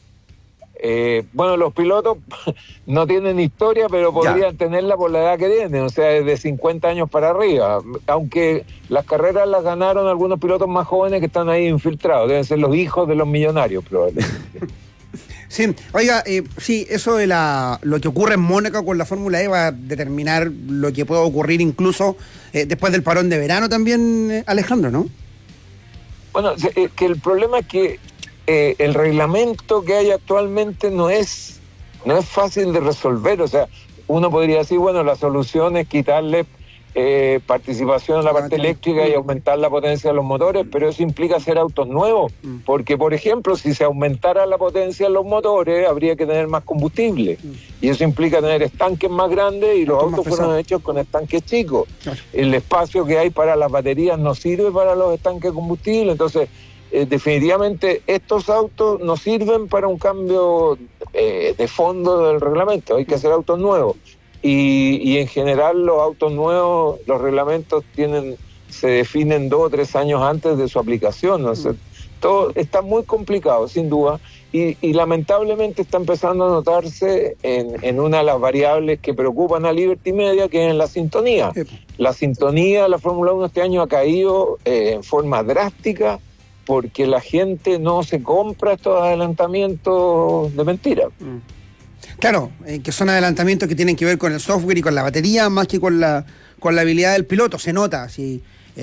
Speaker 18: Bueno, los pilotos no tienen historia, pero podrían tenerla por la edad que tienen, o sea, de 50 años para arriba. Aunque las carreras las ganaron algunos pilotos más jóvenes que están ahí infiltrados, deben ser los hijos de los millonarios, probablemente.
Speaker 16: Sí, oiga, sí, eso de lo que ocurre en Mónaco con la Fórmula E va a determinar lo que puede ocurrir incluso después del parón de verano también, Alejandro, ¿no?
Speaker 18: Bueno, que el problema es que el reglamento que hay actualmente no es fácil de resolver. O sea, uno podría decir, bueno, la solución es quitarle participación en la parte eléctrica y aumentar la potencia de los motores, pero eso implica hacer autos nuevos, porque, por ejemplo, si se aumentara la potencia de los motores, habría que tener más combustible, y eso implica tener estanques más grandes, y los autos fueron hechos con estanques chicos. El espacio que hay para las baterías no sirve para los estanques de combustible, entonces definitivamente estos autos no sirven para un cambio de fondo del reglamento. Hay que hacer autos nuevos, y en general los autos nuevos, los reglamentos se definen 2 o 3 años antes de su aplicación, ¿no? O sea, todo está muy complicado, sin duda, y lamentablemente está empezando a notarse en una de las variables que preocupan a Liberty Media, que es en la sintonía. La sintonía de la Fórmula 1 este año ha caído en forma drástica, porque la gente no se compra estos adelantamientos de mentira.
Speaker 16: Claro, que son adelantamientos que tienen que ver con el software y con la batería, más que con la habilidad del piloto, se nota. Sí,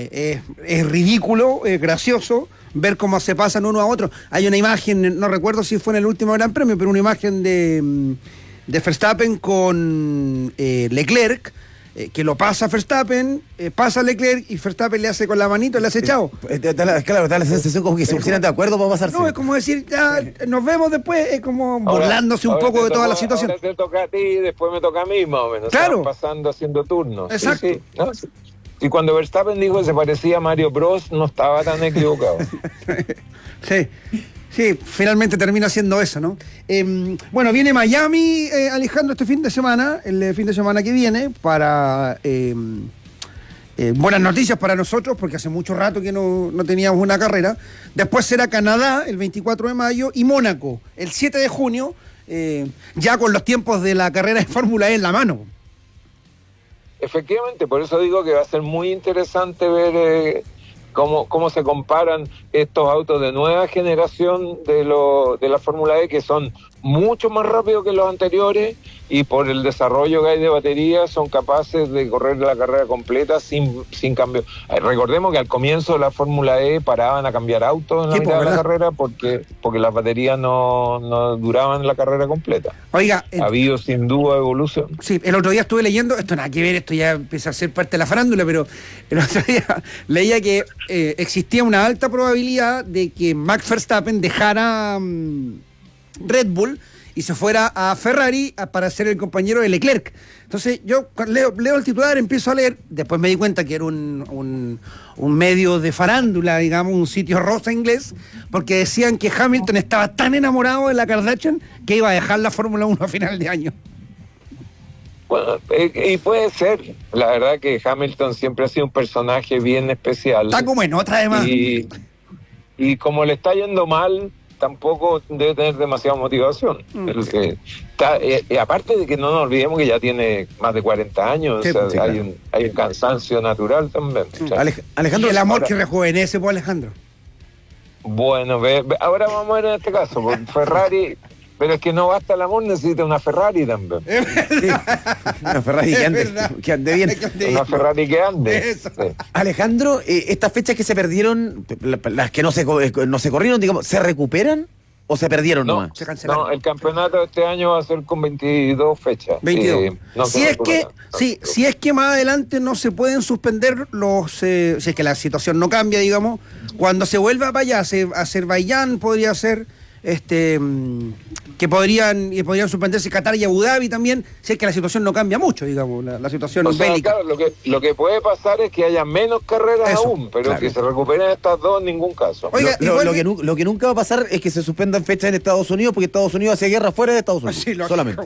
Speaker 16: es ridículo, es gracioso ver cómo se pasan uno a otro. Hay una imagen, no recuerdo si fue en el último Gran Premio, pero una imagen de Verstappen con Leclerc, que lo pasa Verstappen, pasa Leclerc, y Verstappen le hace con la manito, le hace chao.
Speaker 15: Claro, da la sensación como que se pusieran de acuerdo para pasarse.
Speaker 16: No, es como decir, ya nos vemos después, es como burlándose un poco de toda la situación.
Speaker 18: Ahora te toca a ti y después me toca a mí, más o menos.
Speaker 16: Claro.
Speaker 18: Están pasando, haciendo turnos.
Speaker 16: Exacto.
Speaker 18: Sí, ¿no? Y cuando Verstappen dijo que se parecía a Mario Bros, no estaba tan equivocado.
Speaker 16: Sí, finalmente termina siendo eso, ¿no? Bueno, viene Miami, Alejandro, este fin de semana, el fin de semana que viene, para buenas noticias para nosotros, porque hace mucho rato que no teníamos una carrera. Después será Canadá, el 24 de mayo, y Mónaco, el 7 de junio, ya con los tiempos de la carrera de Fórmula E en la mano.
Speaker 18: Efectivamente, por eso digo que va a ser muy interesante ver cómo se comparan estos autos de nueva generación de la Fórmula E, que son mucho más rápidos que los anteriores, y por el desarrollo que hay de batería son capaces de correr la carrera completa sin cambio. Recordemos que al comienzo de la Fórmula E paraban a cambiar autos en la mitad de la carrera porque las baterías no duraban la carrera completa.
Speaker 16: Oiga,
Speaker 18: ha habido sin duda evolución.
Speaker 16: Sí, el otro día estuve leyendo, esto nada que ver, esto ya empieza a ser parte de la farándula, pero el otro día leía que existía una alta probabilidad de que Max Verstappen dejara Red Bull y se fuera a Ferrari para ser el compañero de Leclerc. Entonces yo leo el titular, empiezo a leer, después me di cuenta que era un medio de farándula, digamos, un sitio rosa inglés, porque decían que Hamilton estaba tan enamorado de la Kardashian que iba a dejar la Fórmula 1 a final de año.
Speaker 18: Bueno, y puede ser. La verdad que Hamilton siempre ha sido un personaje bien especial.
Speaker 16: Está como en otra, además.
Speaker 18: y como le está yendo mal, tampoco debe tener demasiada motivación. Aparte de que no nos olvidemos que ya tiene más de 40 años,
Speaker 16: Sí,
Speaker 18: o sea,
Speaker 16: sí,
Speaker 18: hay un cansancio natural también.
Speaker 16: Alejandro, el amor que rejuvenece, pues, Alejandro.
Speaker 18: Bueno, ahora vamos a ver en este caso, porque Ferrari, pero es que no basta el amor, necesita una Ferrari también.
Speaker 15: Una Ferrari que ande bien.
Speaker 18: Una Ferrari que ande. Sí.
Speaker 15: Alejandro, estas fechas que se perdieron, las que no se corrieron, digamos, ¿se recuperan o se perdieron nomás?
Speaker 16: Se cancelaron.
Speaker 18: No, el campeonato de este año va a ser con 22 fechas.
Speaker 16: 22.
Speaker 18: No
Speaker 16: si es que más adelante no se pueden suspender si es que la situación no cambia, digamos, cuando se vuelva para allá, Azerbaiyán podría ser, que podrían suspenderse Qatar y Abu Dhabi también, si es que la situación no cambia mucho, digamos, la situación bélica.
Speaker 18: Claro, lo que puede pasar es que haya menos carreras aún, pero claro, que se recuperen estas dos en ningún caso.
Speaker 15: Oiga, lo que nunca va a pasar es que se suspendan fechas en Estados Unidos, porque Estados Unidos hace guerra fuera de Estados Unidos, solamente.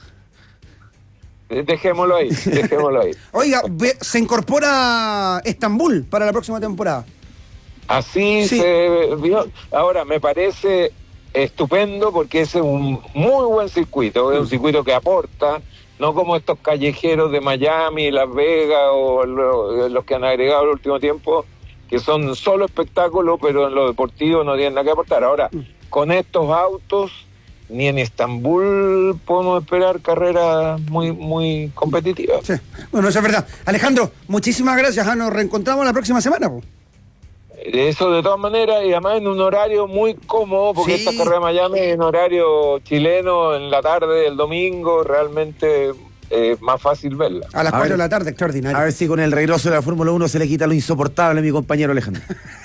Speaker 18: Dejémoslo ahí.
Speaker 16: Oiga, se incorpora Estambul para la próxima temporada.
Speaker 18: Así se vio. Ahora, me parece estupendo porque ese es un muy buen circuito, es un circuito que aporta, no como estos callejeros de Miami, Las Vegas o los que han agregado el último tiempo, que son solo espectáculos, pero en lo deportivo no tienen nada que aportar. Ahora, con estos autos, ni en Estambul podemos esperar carreras muy, muy competitivas.
Speaker 16: Sí. Bueno, eso es verdad. Alejandro, muchísimas gracias. Nos reencontramos la próxima semana, po.
Speaker 18: Eso de todas maneras, y además en un horario muy cómodo, porque esta carrera de Miami es en horario chileno, en la tarde del domingo, realmente más fácil verla.
Speaker 16: A las 4 de la tarde, extraordinario.
Speaker 15: A ver si con el regreso de la Fórmula 1 se le quita lo insoportable a mi compañero Alejandro.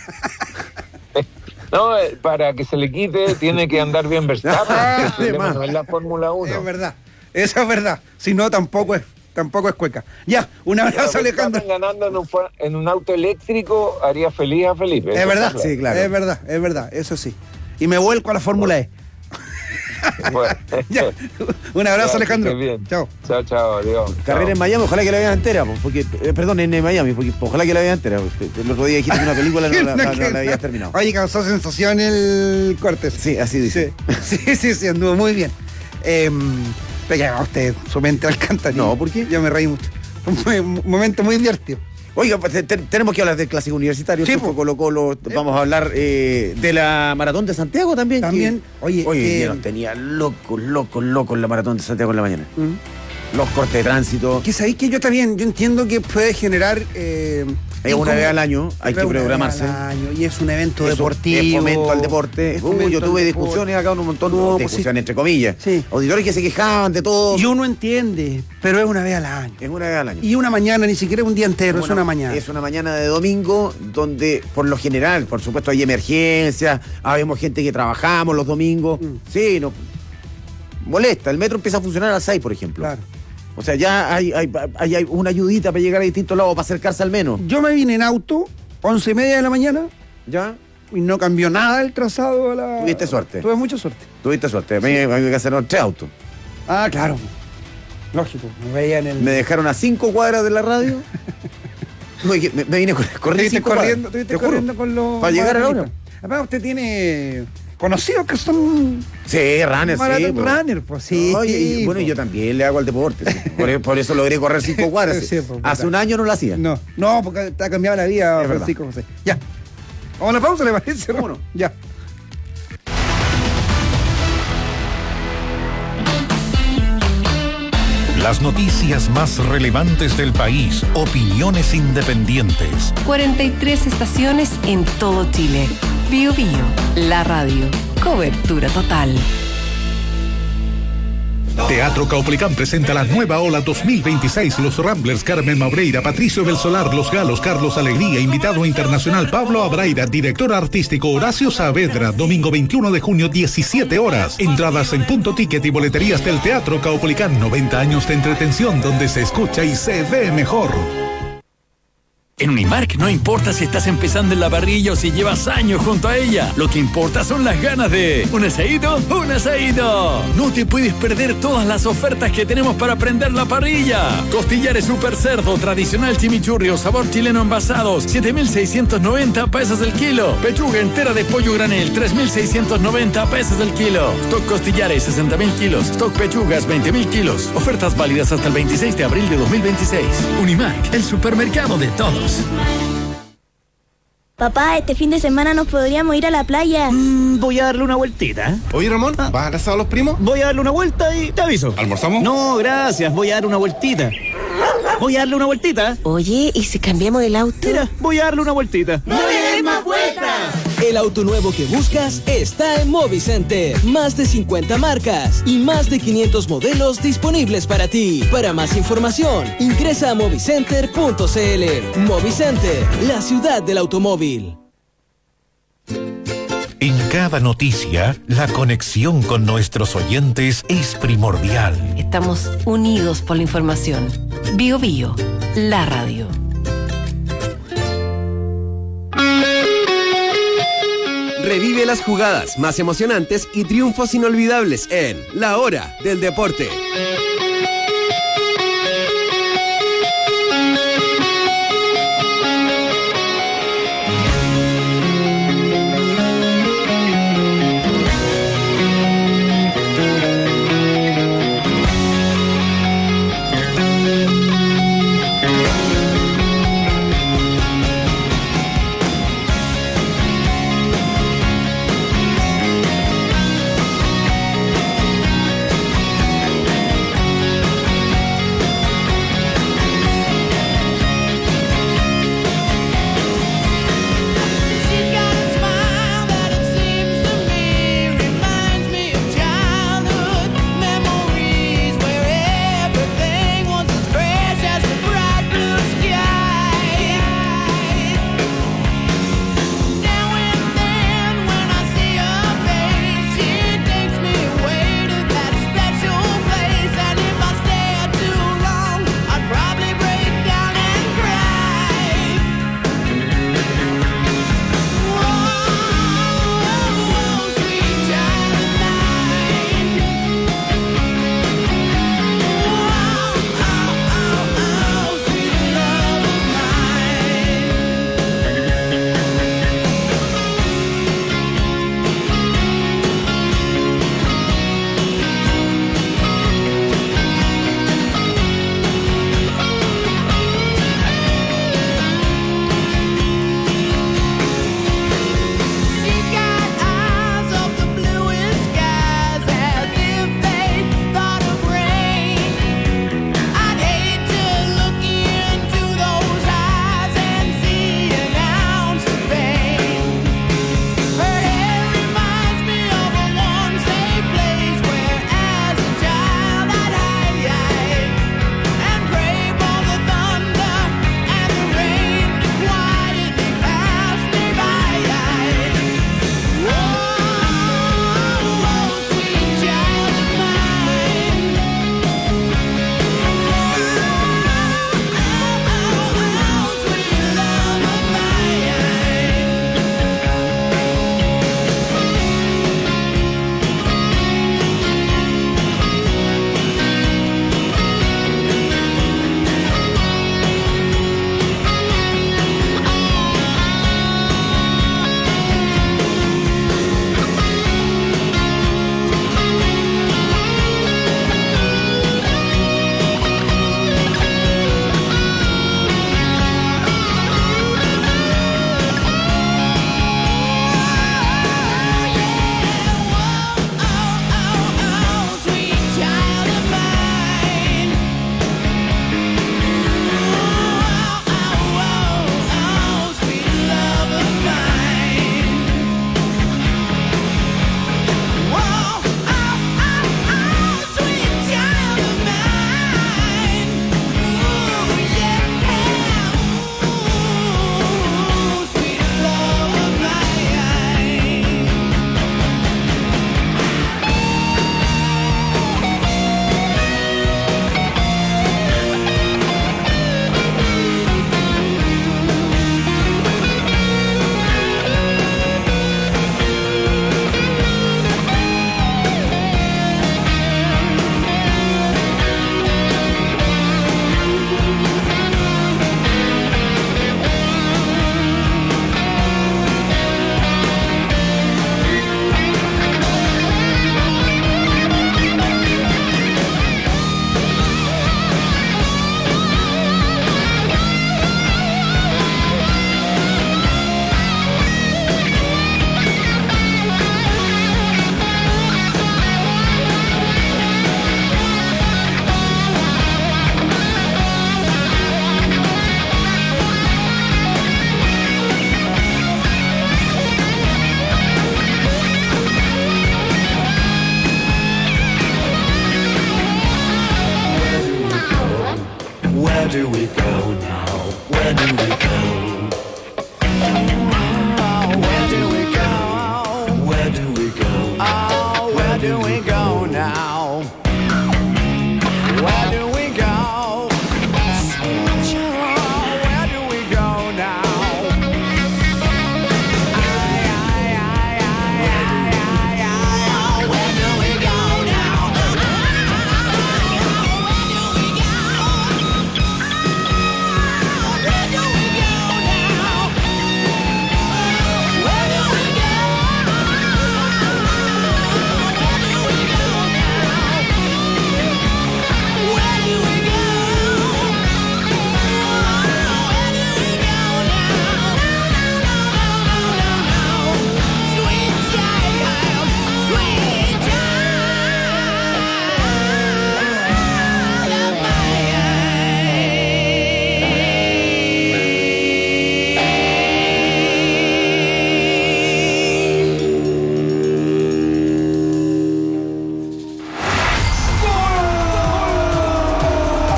Speaker 18: No, para que se le quite tiene que andar bien Verstappen, no es la Fórmula 1.
Speaker 16: Es verdad, eso es verdad, si no tampoco es cueca. Ya, un abrazo, Alejandro.
Speaker 18: Ganando en un auto eléctrico haría feliz a Felipe.
Speaker 16: Es verdad, sí, claro. Es verdad, eso sí. Y me vuelco a la Fórmula E.
Speaker 18: Bueno.
Speaker 16: Ya. Un abrazo, Alejandro.
Speaker 18: Bien.
Speaker 16: Chao,
Speaker 18: adiós.
Speaker 15: Carrera en Miami, ojalá que la vean entera, porque, perdón, en Miami, porque ojalá que la vean entera. El otro día dijiste que una película no la habías terminado.
Speaker 16: Oye, causó sensación el Cortés.
Speaker 15: Sí, así dice.
Speaker 16: Sí, anduvo muy bien. Pega a usted su mente al cántaro.
Speaker 15: No, ¿por qué?
Speaker 16: Yo me reí mucho. Un momento muy divertido.
Speaker 15: Oiga, pues, tenemos que hablar del clásico universitario. Sí, Colo-Colo. Vamos a hablar de la Maratón de Santiago también. Oye, yo nos tenía loco en la Maratón de Santiago en la mañana. Los cortes de tránsito.
Speaker 16: Que sabéis que yo entiendo que puede generar...
Speaker 15: es una vez al año, hay que programarse.
Speaker 16: Y es un evento deportivo.
Speaker 15: Es fomento al deporte. Yo tuve discusiones acá, un montón de discusiones entre comillas.
Speaker 16: Sí.
Speaker 15: Auditores que se quejaban de todo.
Speaker 16: Y uno entiende, pero es una vez al año.
Speaker 15: Es una vez al año.
Speaker 16: Y una mañana, ni siquiera un día entero, es una mañana.
Speaker 15: Es una mañana de domingo donde, por lo general, por supuesto, hay emergencias, habemos gente que trabajamos los domingos. Sí, no molesta. El metro empieza a funcionar a las 6, por ejemplo.
Speaker 16: Claro.
Speaker 15: O sea, ya hay una ayudita para llegar a distintos lados, para acercarse al menos.
Speaker 16: Yo me vine en auto, 11:30 de la mañana.
Speaker 15: ¿Ya?
Speaker 16: Y no cambió nada el trazado a la...
Speaker 15: Tuviste suerte.
Speaker 16: Tuve mucha suerte.
Speaker 15: Tuviste suerte. Me hay que hacer 3 autos.
Speaker 16: Ah, claro. Lógico. Me veía en el...
Speaker 15: Me dejaron a 5 cuadras de la radio. me vine corriendo.
Speaker 16: Estuviste corriendo con los...
Speaker 15: Para llegar a la hora.
Speaker 16: Además, usted tiene... conocidos que son...
Speaker 15: Sí, runners, sí.
Speaker 16: Runner, pues sí.
Speaker 15: Oye, bueno, yo también le hago al deporte. Sí. Por eso logré correr 5 cuadras. Sí, hace un año no lo hacía.
Speaker 16: No, porque te ha cambiado la vida, Francisco José. Ya. Vamos a la pausa, ¿le parece?
Speaker 15: ¿Cómo no?
Speaker 16: Ya.
Speaker 4: Las noticias más relevantes del país, opiniones independientes.
Speaker 5: 43 estaciones en todo Chile. BioBio, la radio. Cobertura total.
Speaker 19: Teatro Caupolicán presenta la nueva ola 2026. Los Ramblers, Carmen Maureira, Patricio del Solar, Los Galos, Carlos Alegría, invitado internacional Pablo Abraira, director artístico Horacio Saavedra, domingo 21 de junio, 17 horas. Entradas en Punto Ticket y boleterías del Teatro Caupolicán. 90 años de entretención donde se escucha y se ve mejor.
Speaker 2: En Unimark no importa si estás empezando en la parrilla o si llevas años junto a ella. Lo que importa son las ganas de un asadito, un asadito. No te puedes perder todas las ofertas que tenemos para prender la parrilla. Costillares super cerdo, tradicional chimichurri o sabor chileno envasados, 7.690 pesos el kilo. Pechuga entera de pollo granel, 3.690 pesos el kilo. Stock costillares, 60.000 kilos. Stock pechugas, 20.000 kilos. Ofertas válidas hasta el 26 de abril de 2026. Unimark, el supermercado de todos.
Speaker 20: Papá, este fin de semana nos podríamos ir a la playa.
Speaker 21: Voy a darle una vueltita.
Speaker 13: Oye, Ramón, ¿vas a casar a los primos?
Speaker 21: Voy a darle una vuelta y te aviso.
Speaker 13: ¿Almorzamos?
Speaker 21: No, gracias, voy a dar una vueltita. Voy a darle una vueltita.
Speaker 22: Oye, ¿y si cambiamos el auto?
Speaker 21: Mira, voy a darle una vueltita.
Speaker 20: ¡No le des más vueltas!
Speaker 23: El auto nuevo que buscas está en Movicenter. Más de 50 marcas y más de 500 modelos disponibles para ti. Para más información, ingresa a movicenter.cl. Movicenter, la ciudad del automóvil.
Speaker 4: En cada noticia, la conexión con nuestros oyentes es primordial.
Speaker 5: Estamos unidos por la información. Bio Bio, la radio.
Speaker 14: Revive las jugadas más emocionantes y triunfos inolvidables en La Hora del Deporte.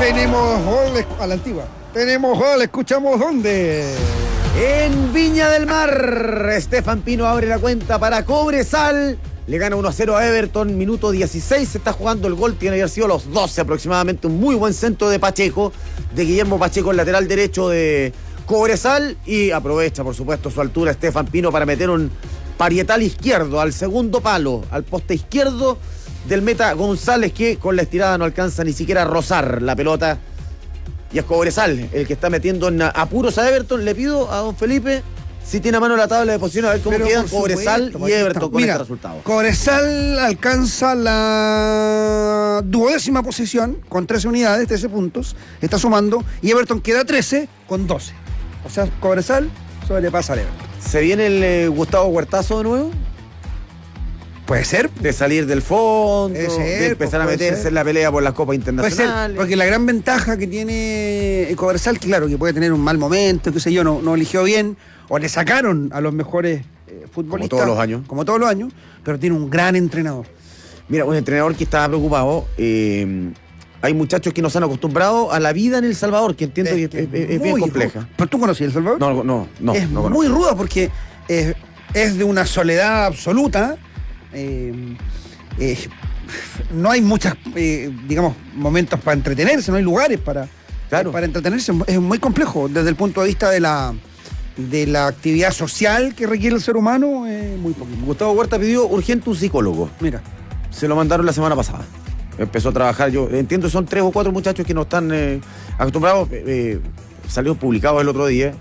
Speaker 16: Tenemos gol a la antigua. Tenemos gol, escuchamos dónde.
Speaker 15: En Viña del Mar, Estefan Pino abre la cuenta para Cobresal. Le gana 1-0 a Everton, minuto 16. Se está jugando el gol, tiene que haber sido los 12 aproximadamente. Un muy buen centro de Pacheco, de Guillermo Pacheco, el lateral derecho de Cobresal. Y aprovecha, por supuesto, su altura Estefan Pino para meter un parietal izquierdo al segundo palo, al poste izquierdo del meta González, que con la estirada no alcanza ni siquiera a rozar la pelota. Y es Cobresal el que está metiendo en apuros a Everton. Le pido a don Felipe si tiene a mano la tabla de posiciones a ver cómo quedan Cobresal y Everton con este resultado.
Speaker 16: Cobresal alcanza la 12ª posición con 13 unidades, 13 puntos. Está sumando. Y Everton queda 13 con 12. O sea, Cobresal sobrepasa al Everton.
Speaker 15: ¿Se viene el Gustavo Huertazo de nuevo?
Speaker 16: Puede ser.
Speaker 15: De salir del fondo, de empezar a meterse en la pelea por las copas internacionales.
Speaker 16: Puede ser, porque la gran ventaja que tiene Cobresal, que claro, que puede tener un mal momento, qué sé yo, no eligió bien, o le sacaron a los mejores futbolistas.
Speaker 15: Como todos los años.
Speaker 16: Como todos los años, pero tiene un gran entrenador.
Speaker 15: Mira, un entrenador que estaba preocupado. Hay muchachos que no se han acostumbrado a la vida en El Salvador, que entiendo que es bien compleja.
Speaker 16: ¿Pero tú conocías El Salvador?
Speaker 15: No.
Speaker 16: Es
Speaker 15: no
Speaker 16: muy ruda porque es de una soledad absoluta. No hay muchas, digamos, momentos para entretenerse, no hay lugares para entretenerse. Es muy complejo desde el punto de vista de la actividad social que requiere el ser humano. Muy poco.
Speaker 15: Gustavo Huerta pidió urgente un psicólogo.
Speaker 16: Mira.
Speaker 15: Se lo mandaron la semana pasada. Empezó a trabajar. Yo entiendo, son 3 o 4 muchachos que no están acostumbrados. Salió publicado el otro día.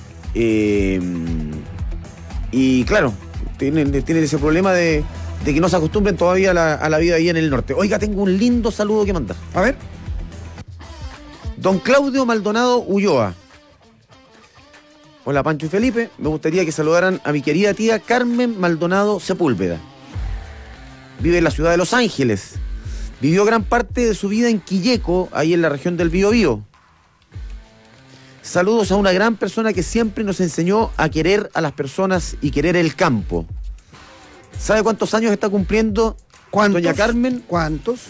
Speaker 15: Y claro, tienen ese problema de que no se acostumbren todavía a la vida ahí en el norte. Oiga, tengo un lindo saludo que mandar.
Speaker 16: A ver.
Speaker 15: Don Claudio Maldonado Ulloa. Hola, Pancho y Felipe. Me gustaría que saludaran a mi querida tía Carmen Maldonado Sepúlveda. Vive en la ciudad de Los Ángeles. Vivió gran parte de su vida en Quilleco, ahí en la región del Biobío. Saludos a una gran persona que siempre nos enseñó a querer a las personas y querer el campo. ¿Sabe cuántos años está cumpliendo doña Carmen?
Speaker 16: ¿Cuántos?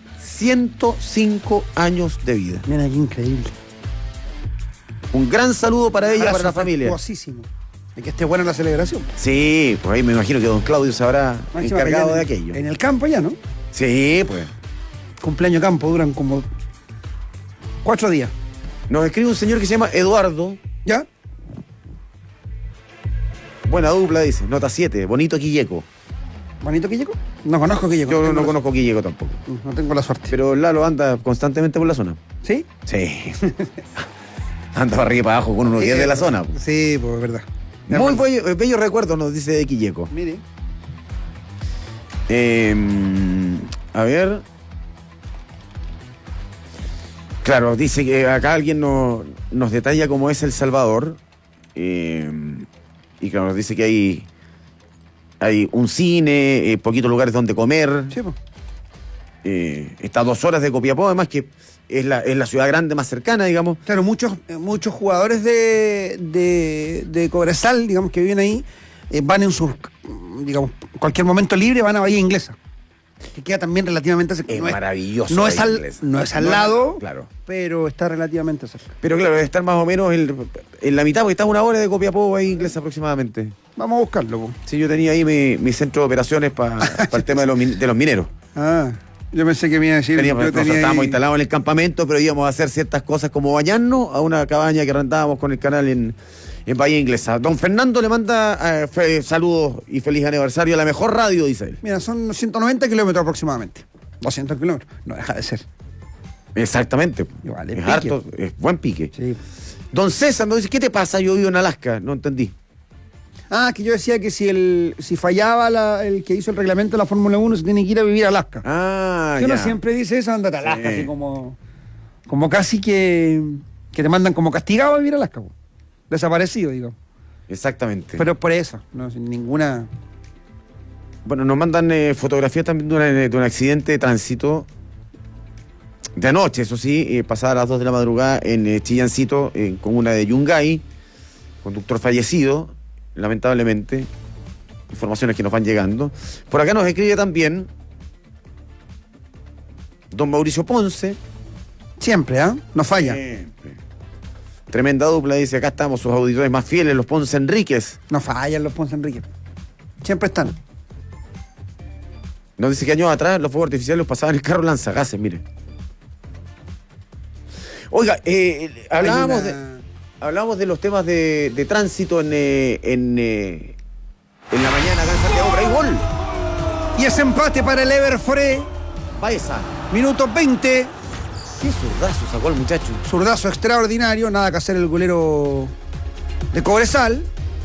Speaker 15: 105 años de vida.
Speaker 16: Mira, qué increíble.
Speaker 15: Un gran saludo para ella y para la familia.
Speaker 16: Y que esté buena la celebración.
Speaker 15: Sí, pues ahí me imagino que don Claudio se habrá encargado de aquello.
Speaker 16: En el campo ya, ¿no?
Speaker 15: Sí, pues.
Speaker 16: Cumpleaños campo duran como 4 días.
Speaker 15: Nos escribe un señor que se llama Eduardo.
Speaker 16: ¿Ya?
Speaker 15: Buena dupla, dice. Nota 7. Bonito Quilleco.
Speaker 16: ¿Bonito Quilleco? No conozco Quilleco.
Speaker 15: Yo no conozco Quilleco tampoco.
Speaker 16: No tengo la suerte.
Speaker 15: Pero Lalo anda constantemente por la zona.
Speaker 16: ¿Sí?
Speaker 15: Sí. Anda para arriba y para abajo con uno que es de la zona.
Speaker 16: Sí, pues es verdad.
Speaker 15: Muy bello recuerdo, nos dice de Quilleco.
Speaker 16: Mire.
Speaker 15: A ver. Claro, dice que acá alguien nos detalla cómo es El Salvador. Y claro, nos dice que hay un cine, poquitos lugares donde comer.
Speaker 16: Sí, pues.
Speaker 15: Está a 2 horas de Copiapó, además que es la ciudad grande más cercana, digamos.
Speaker 16: Claro, muchos jugadores de Cobresal, digamos, que viven ahí, van en sus, digamos, cualquier momento libre van a Bahía Inglesa. Que queda también relativamente cerca.
Speaker 15: Es maravilloso.
Speaker 16: No es al lado,
Speaker 15: claro,
Speaker 16: pero está relativamente cerca.
Speaker 15: Pero claro, debe estar más o menos en la mitad, porque está a 1 hora de Copiapó, Bahía Inglesa aproximadamente.
Speaker 16: Vamos a buscarlo. Po.
Speaker 15: Sí, yo tenía ahí mi centro de operaciones para el tema de los mineros.
Speaker 16: Ah, yo pensé que me iba a decir...
Speaker 15: Nosotros estábamos instalados en el campamento, pero íbamos a hacer ciertas cosas como bañarnos a una cabaña que rentábamos con el canal en Bahía Inglesa. Don Fernando le manda saludos y feliz aniversario a la mejor radio, dice él.
Speaker 16: Mira, son 190 kilómetros aproximadamente. 200 kilómetros. No deja de ser.
Speaker 15: Exactamente.
Speaker 16: Igual,
Speaker 15: es harto, es buen pique.
Speaker 16: Sí.
Speaker 15: Don César nos dice, ¿qué te pasa? Yo vivo en Alaska. No entendí.
Speaker 16: Ah, que yo decía que si fallaba el que hizo el reglamento de la Fórmula 1 se tiene que ir a vivir a Alaska.
Speaker 15: Ah,
Speaker 16: que uno siempre dice eso, andate a Alaska, así como casi que te mandan como castigado a vivir a Alaska. Desaparecido, digo.
Speaker 15: Exactamente.
Speaker 16: Pero por eso, no, sin ninguna...
Speaker 15: Bueno, nos mandan fotografías también de un accidente de tránsito de anoche, eso sí, pasada las 2 de la madrugada en Chillancito, comuna de Yungay, conductor fallecido, lamentablemente. Informaciones que nos van llegando. Por acá nos escribe también don Mauricio Ponce,
Speaker 16: Siempre, ¿ah? No falla.
Speaker 15: Siempre. Tremenda dupla, dice, acá estamos, sus auditores más fieles, los Ponce Enríquez.
Speaker 16: No fallan los Ponce Enríquez. Siempre están.
Speaker 15: Nos dice que años atrás los fuegos artificiales los pasaban en el carro lanzagases, mire. Oiga, hablábamos de los temas de tránsito en la mañana acá en Santiago, pero hay gol.
Speaker 16: Y ese empate para el Everforé.
Speaker 15: Baeza.
Speaker 16: Minuto 20.
Speaker 15: Qué zurdazo sacó el muchacho.
Speaker 16: Zurdazo extraordinario, nada que hacer el golero de Cobresal.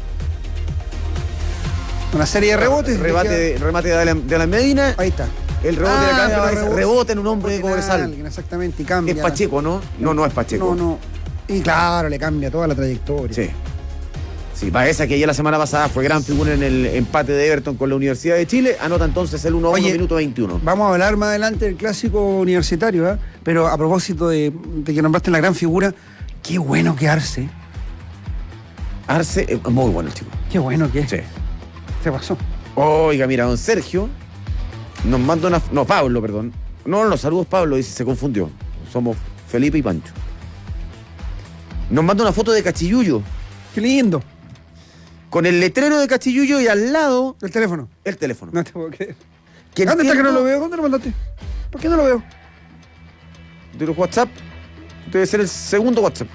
Speaker 16: Una serie de rebotes.
Speaker 15: Remate de la Medina.
Speaker 16: Ahí está.
Speaker 15: El rebote de acá rebota en un hombre de Cobresal.
Speaker 16: Exactamente, y cambia.
Speaker 15: Es Pacheco, ¿no? No es Pacheco.
Speaker 16: No. Y claro, le cambia toda la trayectoria.
Speaker 15: Sí. Sí, Baeza, que ya la semana pasada fue gran figura en el empate de Everton con la Universidad de Chile, anota entonces el 1-1, minuto 21.
Speaker 16: Vamos a hablar más adelante del clásico universitario, ¿eh? Pero a propósito de que nombraste la gran figura, qué bueno que Arce.
Speaker 15: Arce es muy bueno el chico.
Speaker 16: Qué bueno que es.
Speaker 15: Sí.
Speaker 16: ¿Qué pasó?
Speaker 15: Oiga, mira, don Sergio nos manda una... No, Pablo, perdón. No, los saludos, Pablo, dice, se confundió. Somos Felipe y Pancho. Nos manda una foto de Cachiyuyo.
Speaker 16: Qué lindo.
Speaker 15: Con el letrero de Cachiyuyo y al lado...
Speaker 16: El teléfono.
Speaker 15: El teléfono.
Speaker 16: No te puedo creer. ¿Dónde está que no lo veo? ¿Dónde lo mandaste? ¿Por qué no lo veo?
Speaker 15: De los WhatsApp. Debe ser el segundo WhatsApp.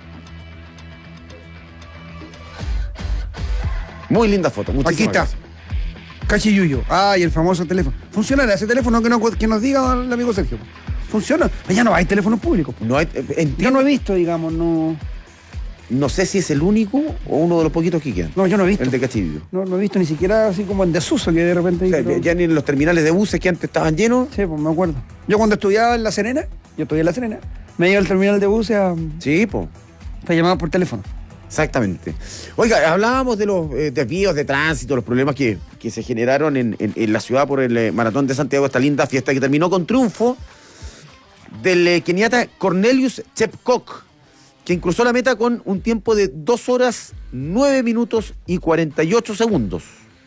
Speaker 15: Muy linda foto. Muchísimas
Speaker 16: Aquí está.
Speaker 15: Gracias.
Speaker 16: Cachiyuyo. Ah, y el famoso teléfono. ¿Funcionará ese teléfono que nos diga el amigo Sergio? ¿Funciona? Ya no hay teléfonos públicos.
Speaker 15: No hay,
Speaker 16: yo no he visto, digamos, no...
Speaker 15: No sé si es el único o uno de los poquitos que quedan.
Speaker 16: No, yo no he visto.
Speaker 15: El de Cachiyuyo.
Speaker 16: No he visto ni siquiera así como en desuso que de repente...
Speaker 15: O sea, ya ni en los terminales de buses que antes estaban llenos.
Speaker 16: Sí, pues me acuerdo. Yo cuando estudiaba en La Serena, me iba al terminal de buses a...
Speaker 15: Sí, pues.
Speaker 16: Te llamaban por teléfono.
Speaker 15: Exactamente. Oiga, hablábamos de los desvíos de tránsito, los problemas que se generaron en la ciudad por el Maratón de Santiago, esta linda fiesta que terminó con triunfo del keniata Cornelius Chepkok, quien cruzó la meta con un tiempo de 2 horas, 9 minutos y 48 segundos.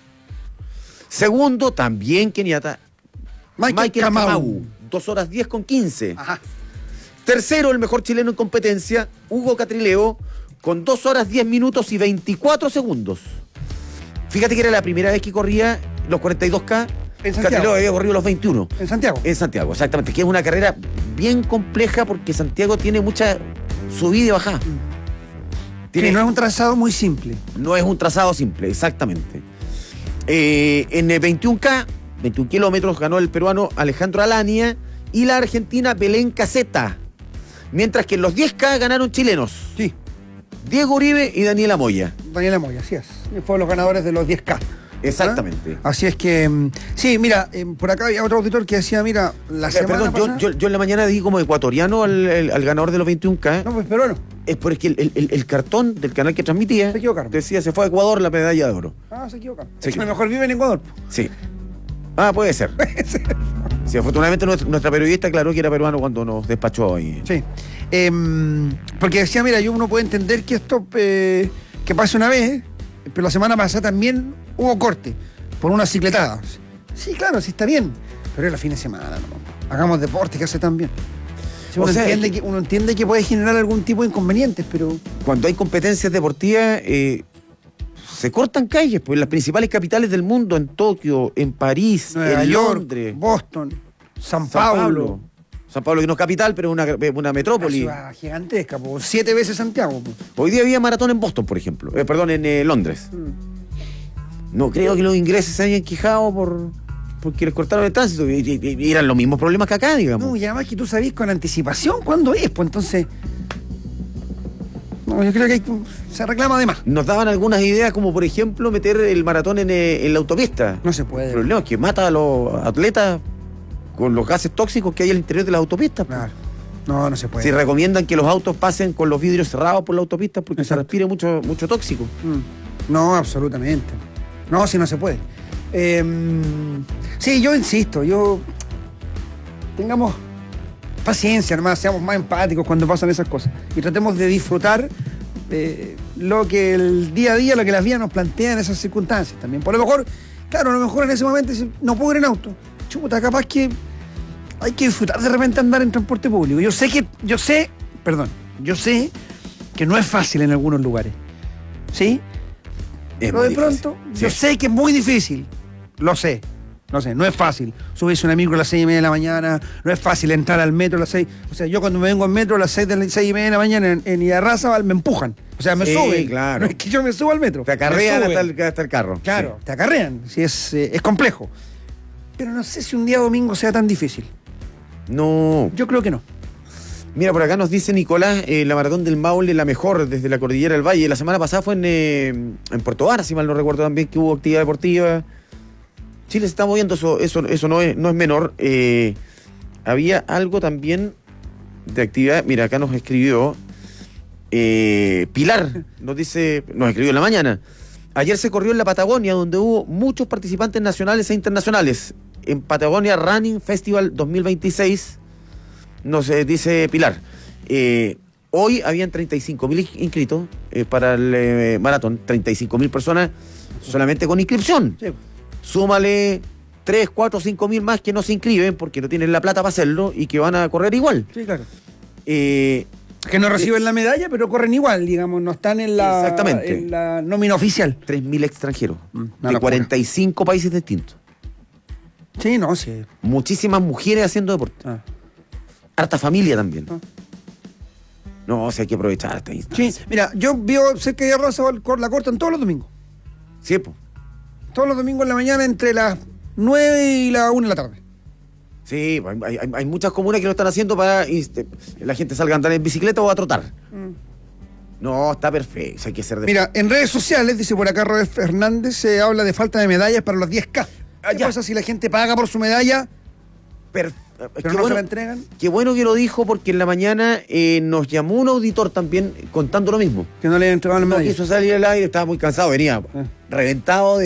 Speaker 15: Segundo, también keniata, Michael Kamau, 2 horas 10 con 15.
Speaker 16: Ajá.
Speaker 15: Tercero, el mejor chileno en competencia, Hugo Catrileo, con 2 horas 10 minutos y 24 segundos. Fíjate que era la primera vez que corría los 42K.
Speaker 16: En Santiago.
Speaker 15: Catrileo había corrido los 21.
Speaker 16: ¿En Santiago?
Speaker 15: En Santiago, exactamente. Que es una carrera bien compleja porque Santiago tiene mucha subida y bajada.
Speaker 16: Que no es un trazado muy simple.
Speaker 15: No es un trazado simple, exactamente. En el 21K, 21 kilómetros, ganó el peruano Alejandro Alania y la argentina Belén Caseta. Mientras que en los 10K ganaron chilenos.
Speaker 16: Sí.
Speaker 15: Diego Uribe y Daniela Moya.
Speaker 16: Daniela Moya, así es. Fueron los ganadores de los 10K.
Speaker 15: Exactamente.
Speaker 16: ¿Ah? Así es que, sí, mira, por acá había otro auditor que decía, mira, la semana pasada...
Speaker 15: yo en la mañana dije como ecuatoriano al ganador de los 21K.
Speaker 16: No, pues peruano.
Speaker 15: Es porque el cartón del canal que transmitía
Speaker 16: se equivocaron.
Speaker 15: Decía, se fue a Ecuador la medalla de oro.
Speaker 16: Ah, se equivocaron. A lo mejor vive en Ecuador.
Speaker 15: Sí. Ah, puede ser. Sí, afortunadamente nuestra periodista aclaró que era peruano cuando nos despachó ahí.
Speaker 16: Sí. Porque decía, mira, uno puede entender que esto que pase una vez, pero la semana pasada también hubo corte por una cicletada. Sí, claro, sí está bien, pero es la fin de semana, ¿no? Hagamos deporte que hace tan bien. Sí, uno entiende que puede generar algún tipo de inconvenientes, pero...
Speaker 15: Cuando hay competencias deportivas, se cortan calles, pues en las principales capitales del mundo, en Tokio, en París,
Speaker 16: Nueva
Speaker 15: en
Speaker 16: York,
Speaker 15: Londres,
Speaker 16: Boston, San Pablo.
Speaker 15: San Pablo, que no es capital, pero es una metrópoli.
Speaker 16: Una ciudad gigantesca, 7 veces Santiago.
Speaker 15: Hoy día había maratón en Boston, por ejemplo. En Londres. No creo que los ingleses se hayan quejado porque les cortaron el tránsito. Y eran los mismos problemas que acá, digamos.
Speaker 16: No, y además que tú sabés con anticipación cuándo es, pues entonces... No, yo creo que se reclama de más.
Speaker 15: Nos daban algunas ideas, como por ejemplo meter el maratón en la autopista.
Speaker 16: No se puede.
Speaker 15: El problema es que mata a los atletas con los gases tóxicos que hay al interior de las autopistas.
Speaker 16: Claro. No se puede.
Speaker 15: Si recomiendan que los autos pasen con los vidrios cerrados por la autopista porque se respire mucho tóxico.
Speaker 16: No, absolutamente. No, si no se puede. Sí, yo insisto, tengamos paciencia nomás, seamos más empáticos cuando pasan esas cosas y tratemos de disfrutar lo que el día a día, lo que las vías nos plantean en esas circunstancias también. Por lo mejor, claro, en ese momento no puedo ir en auto. Chuta, capaz que hay que disfrutar de repente andar en transporte público. Yo sé que no es fácil en algunos lugares. ¿Sí? Pero de pronto, yo sé que es muy difícil. Lo sé, no es fácil. Subirse una micro a las 6:30 de la mañana, no es fácil entrar al metro a las 6. O sea, yo cuando me vengo al metro a las 6:30 de la mañana en Iarrázaval me empujan. O sea, me suben.
Speaker 15: Claro.
Speaker 16: No es que yo me subo al metro.
Speaker 15: Te acarrean hasta el carro.
Speaker 16: Claro, te acarrean. Sí, es complejo. Pero no sé si un día domingo sea tan difícil.
Speaker 15: No.
Speaker 16: Yo creo que no.
Speaker 15: Mira, por acá nos dice Nicolás, la maratón del Maule, la mejor desde la cordillera del Valle. La semana pasada fue en Puerto Vara, si mal no recuerdo también, que hubo actividad deportiva. Chile se está moviendo, eso no es menor. Había algo también de actividad. Mira, acá nos escribió Pilar, nos escribió en la mañana. Ayer se corrió en la Patagonia, donde hubo muchos participantes nacionales e internacionales. En Patagonia Running Festival 2026, nos dice Pilar. Hoy habían 35.000 inscritos para el maratón, 35.000 personas solamente con inscripción. Sí. Súmale 3, 4, 5.000 más que no se inscriben porque no tienen la plata para hacerlo y que van a correr igual.
Speaker 16: Sí, claro. Que no reciben la medalla, pero corren igual, digamos, no están en la nómina oficial.
Speaker 15: 3.000 extranjeros de 45 países distintos.
Speaker 16: Sí, no, sí.
Speaker 15: Muchísimas mujeres haciendo deporte. Harta familia también. No, o sea, hay que aprovechar esta instancia.
Speaker 16: Sí, mira, yo veo cerca de Iarrázaval la cortan todos los domingos.
Speaker 15: Sí, pues.
Speaker 16: Todos los domingos en la mañana entre las 9 y la 1 de la tarde.
Speaker 15: Sí, hay muchas comunas que lo están haciendo para que la gente salga a andar en bicicleta o a trotar. No, está perfecto, hay que ser de...
Speaker 16: Mira, en redes sociales, dice por acá Robert Fernández, se habla de falta de medallas para los 10K. ¿Qué pasa si la gente paga por su medalla, pero no se la entregan?
Speaker 15: Qué bueno que lo dijo, porque en la mañana nos llamó un auditor también contando lo mismo.
Speaker 16: Que no le entregaban las medallas.
Speaker 15: No quiso salir al aire, estaba muy cansado, venía reventado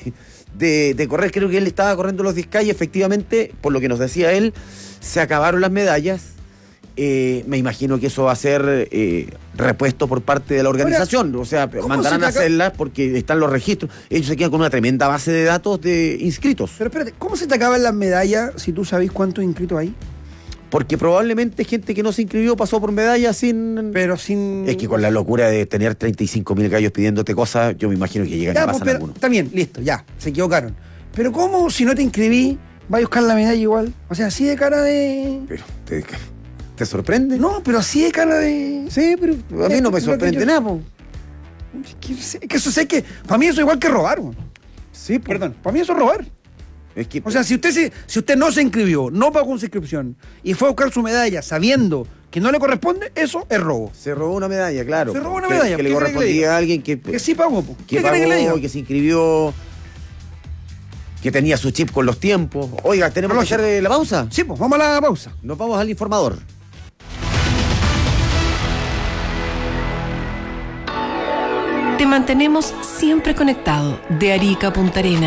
Speaker 15: de correr. Creo que él estaba corriendo los 10K y efectivamente, por lo que nos decía él, se acabaron las medallas. Me imagino que eso va a ser repuesto por parte de la organización. O sea, mandarán a hacerlas porque están los registros. Ellos se quedan con una tremenda base de datos de inscritos.
Speaker 16: Pero espérate, ¿cómo se te acaban las medallas si tú sabes cuántos inscritos hay?
Speaker 15: Porque probablemente gente que no se inscribió pasó por medallas sin... Es que con la locura de tener 35.000 gallos pidiéndote cosas, yo me imagino que llegan a pasar algunos.
Speaker 16: Está bien, listo, ya, se equivocaron. Pero ¿cómo si no te inscribí, vas a buscar la medalla igual? O sea, así de cara de...
Speaker 15: Pero ¿te sorprende?
Speaker 16: No, pero así de cara de...
Speaker 15: Sí, pero a mí no me sorprende nada, po.
Speaker 16: Es que eso sé que... Para mí eso es igual que robar, po.
Speaker 15: Sí, po.
Speaker 16: Perdón, para mí eso es robar.
Speaker 15: Es que...
Speaker 16: O sea, si usted no se inscribió, no pagó una inscripción y fue a buscar su medalla sabiendo que no le corresponde, eso es robo.
Speaker 15: Se robó una medalla, claro.
Speaker 16: Se robó una medalla.
Speaker 15: Que le correspondía a alguien que
Speaker 16: sí pagó, po.
Speaker 15: Que pagó, que se inscribió, que tenía su chip con los tiempos. Oiga, ¿tenemos que hacer la pausa?
Speaker 16: Sí, pues vamos a la pausa.
Speaker 15: Nos vamos al informador.
Speaker 5: Te mantenemos siempre conectado de Arica a Punta Arenas.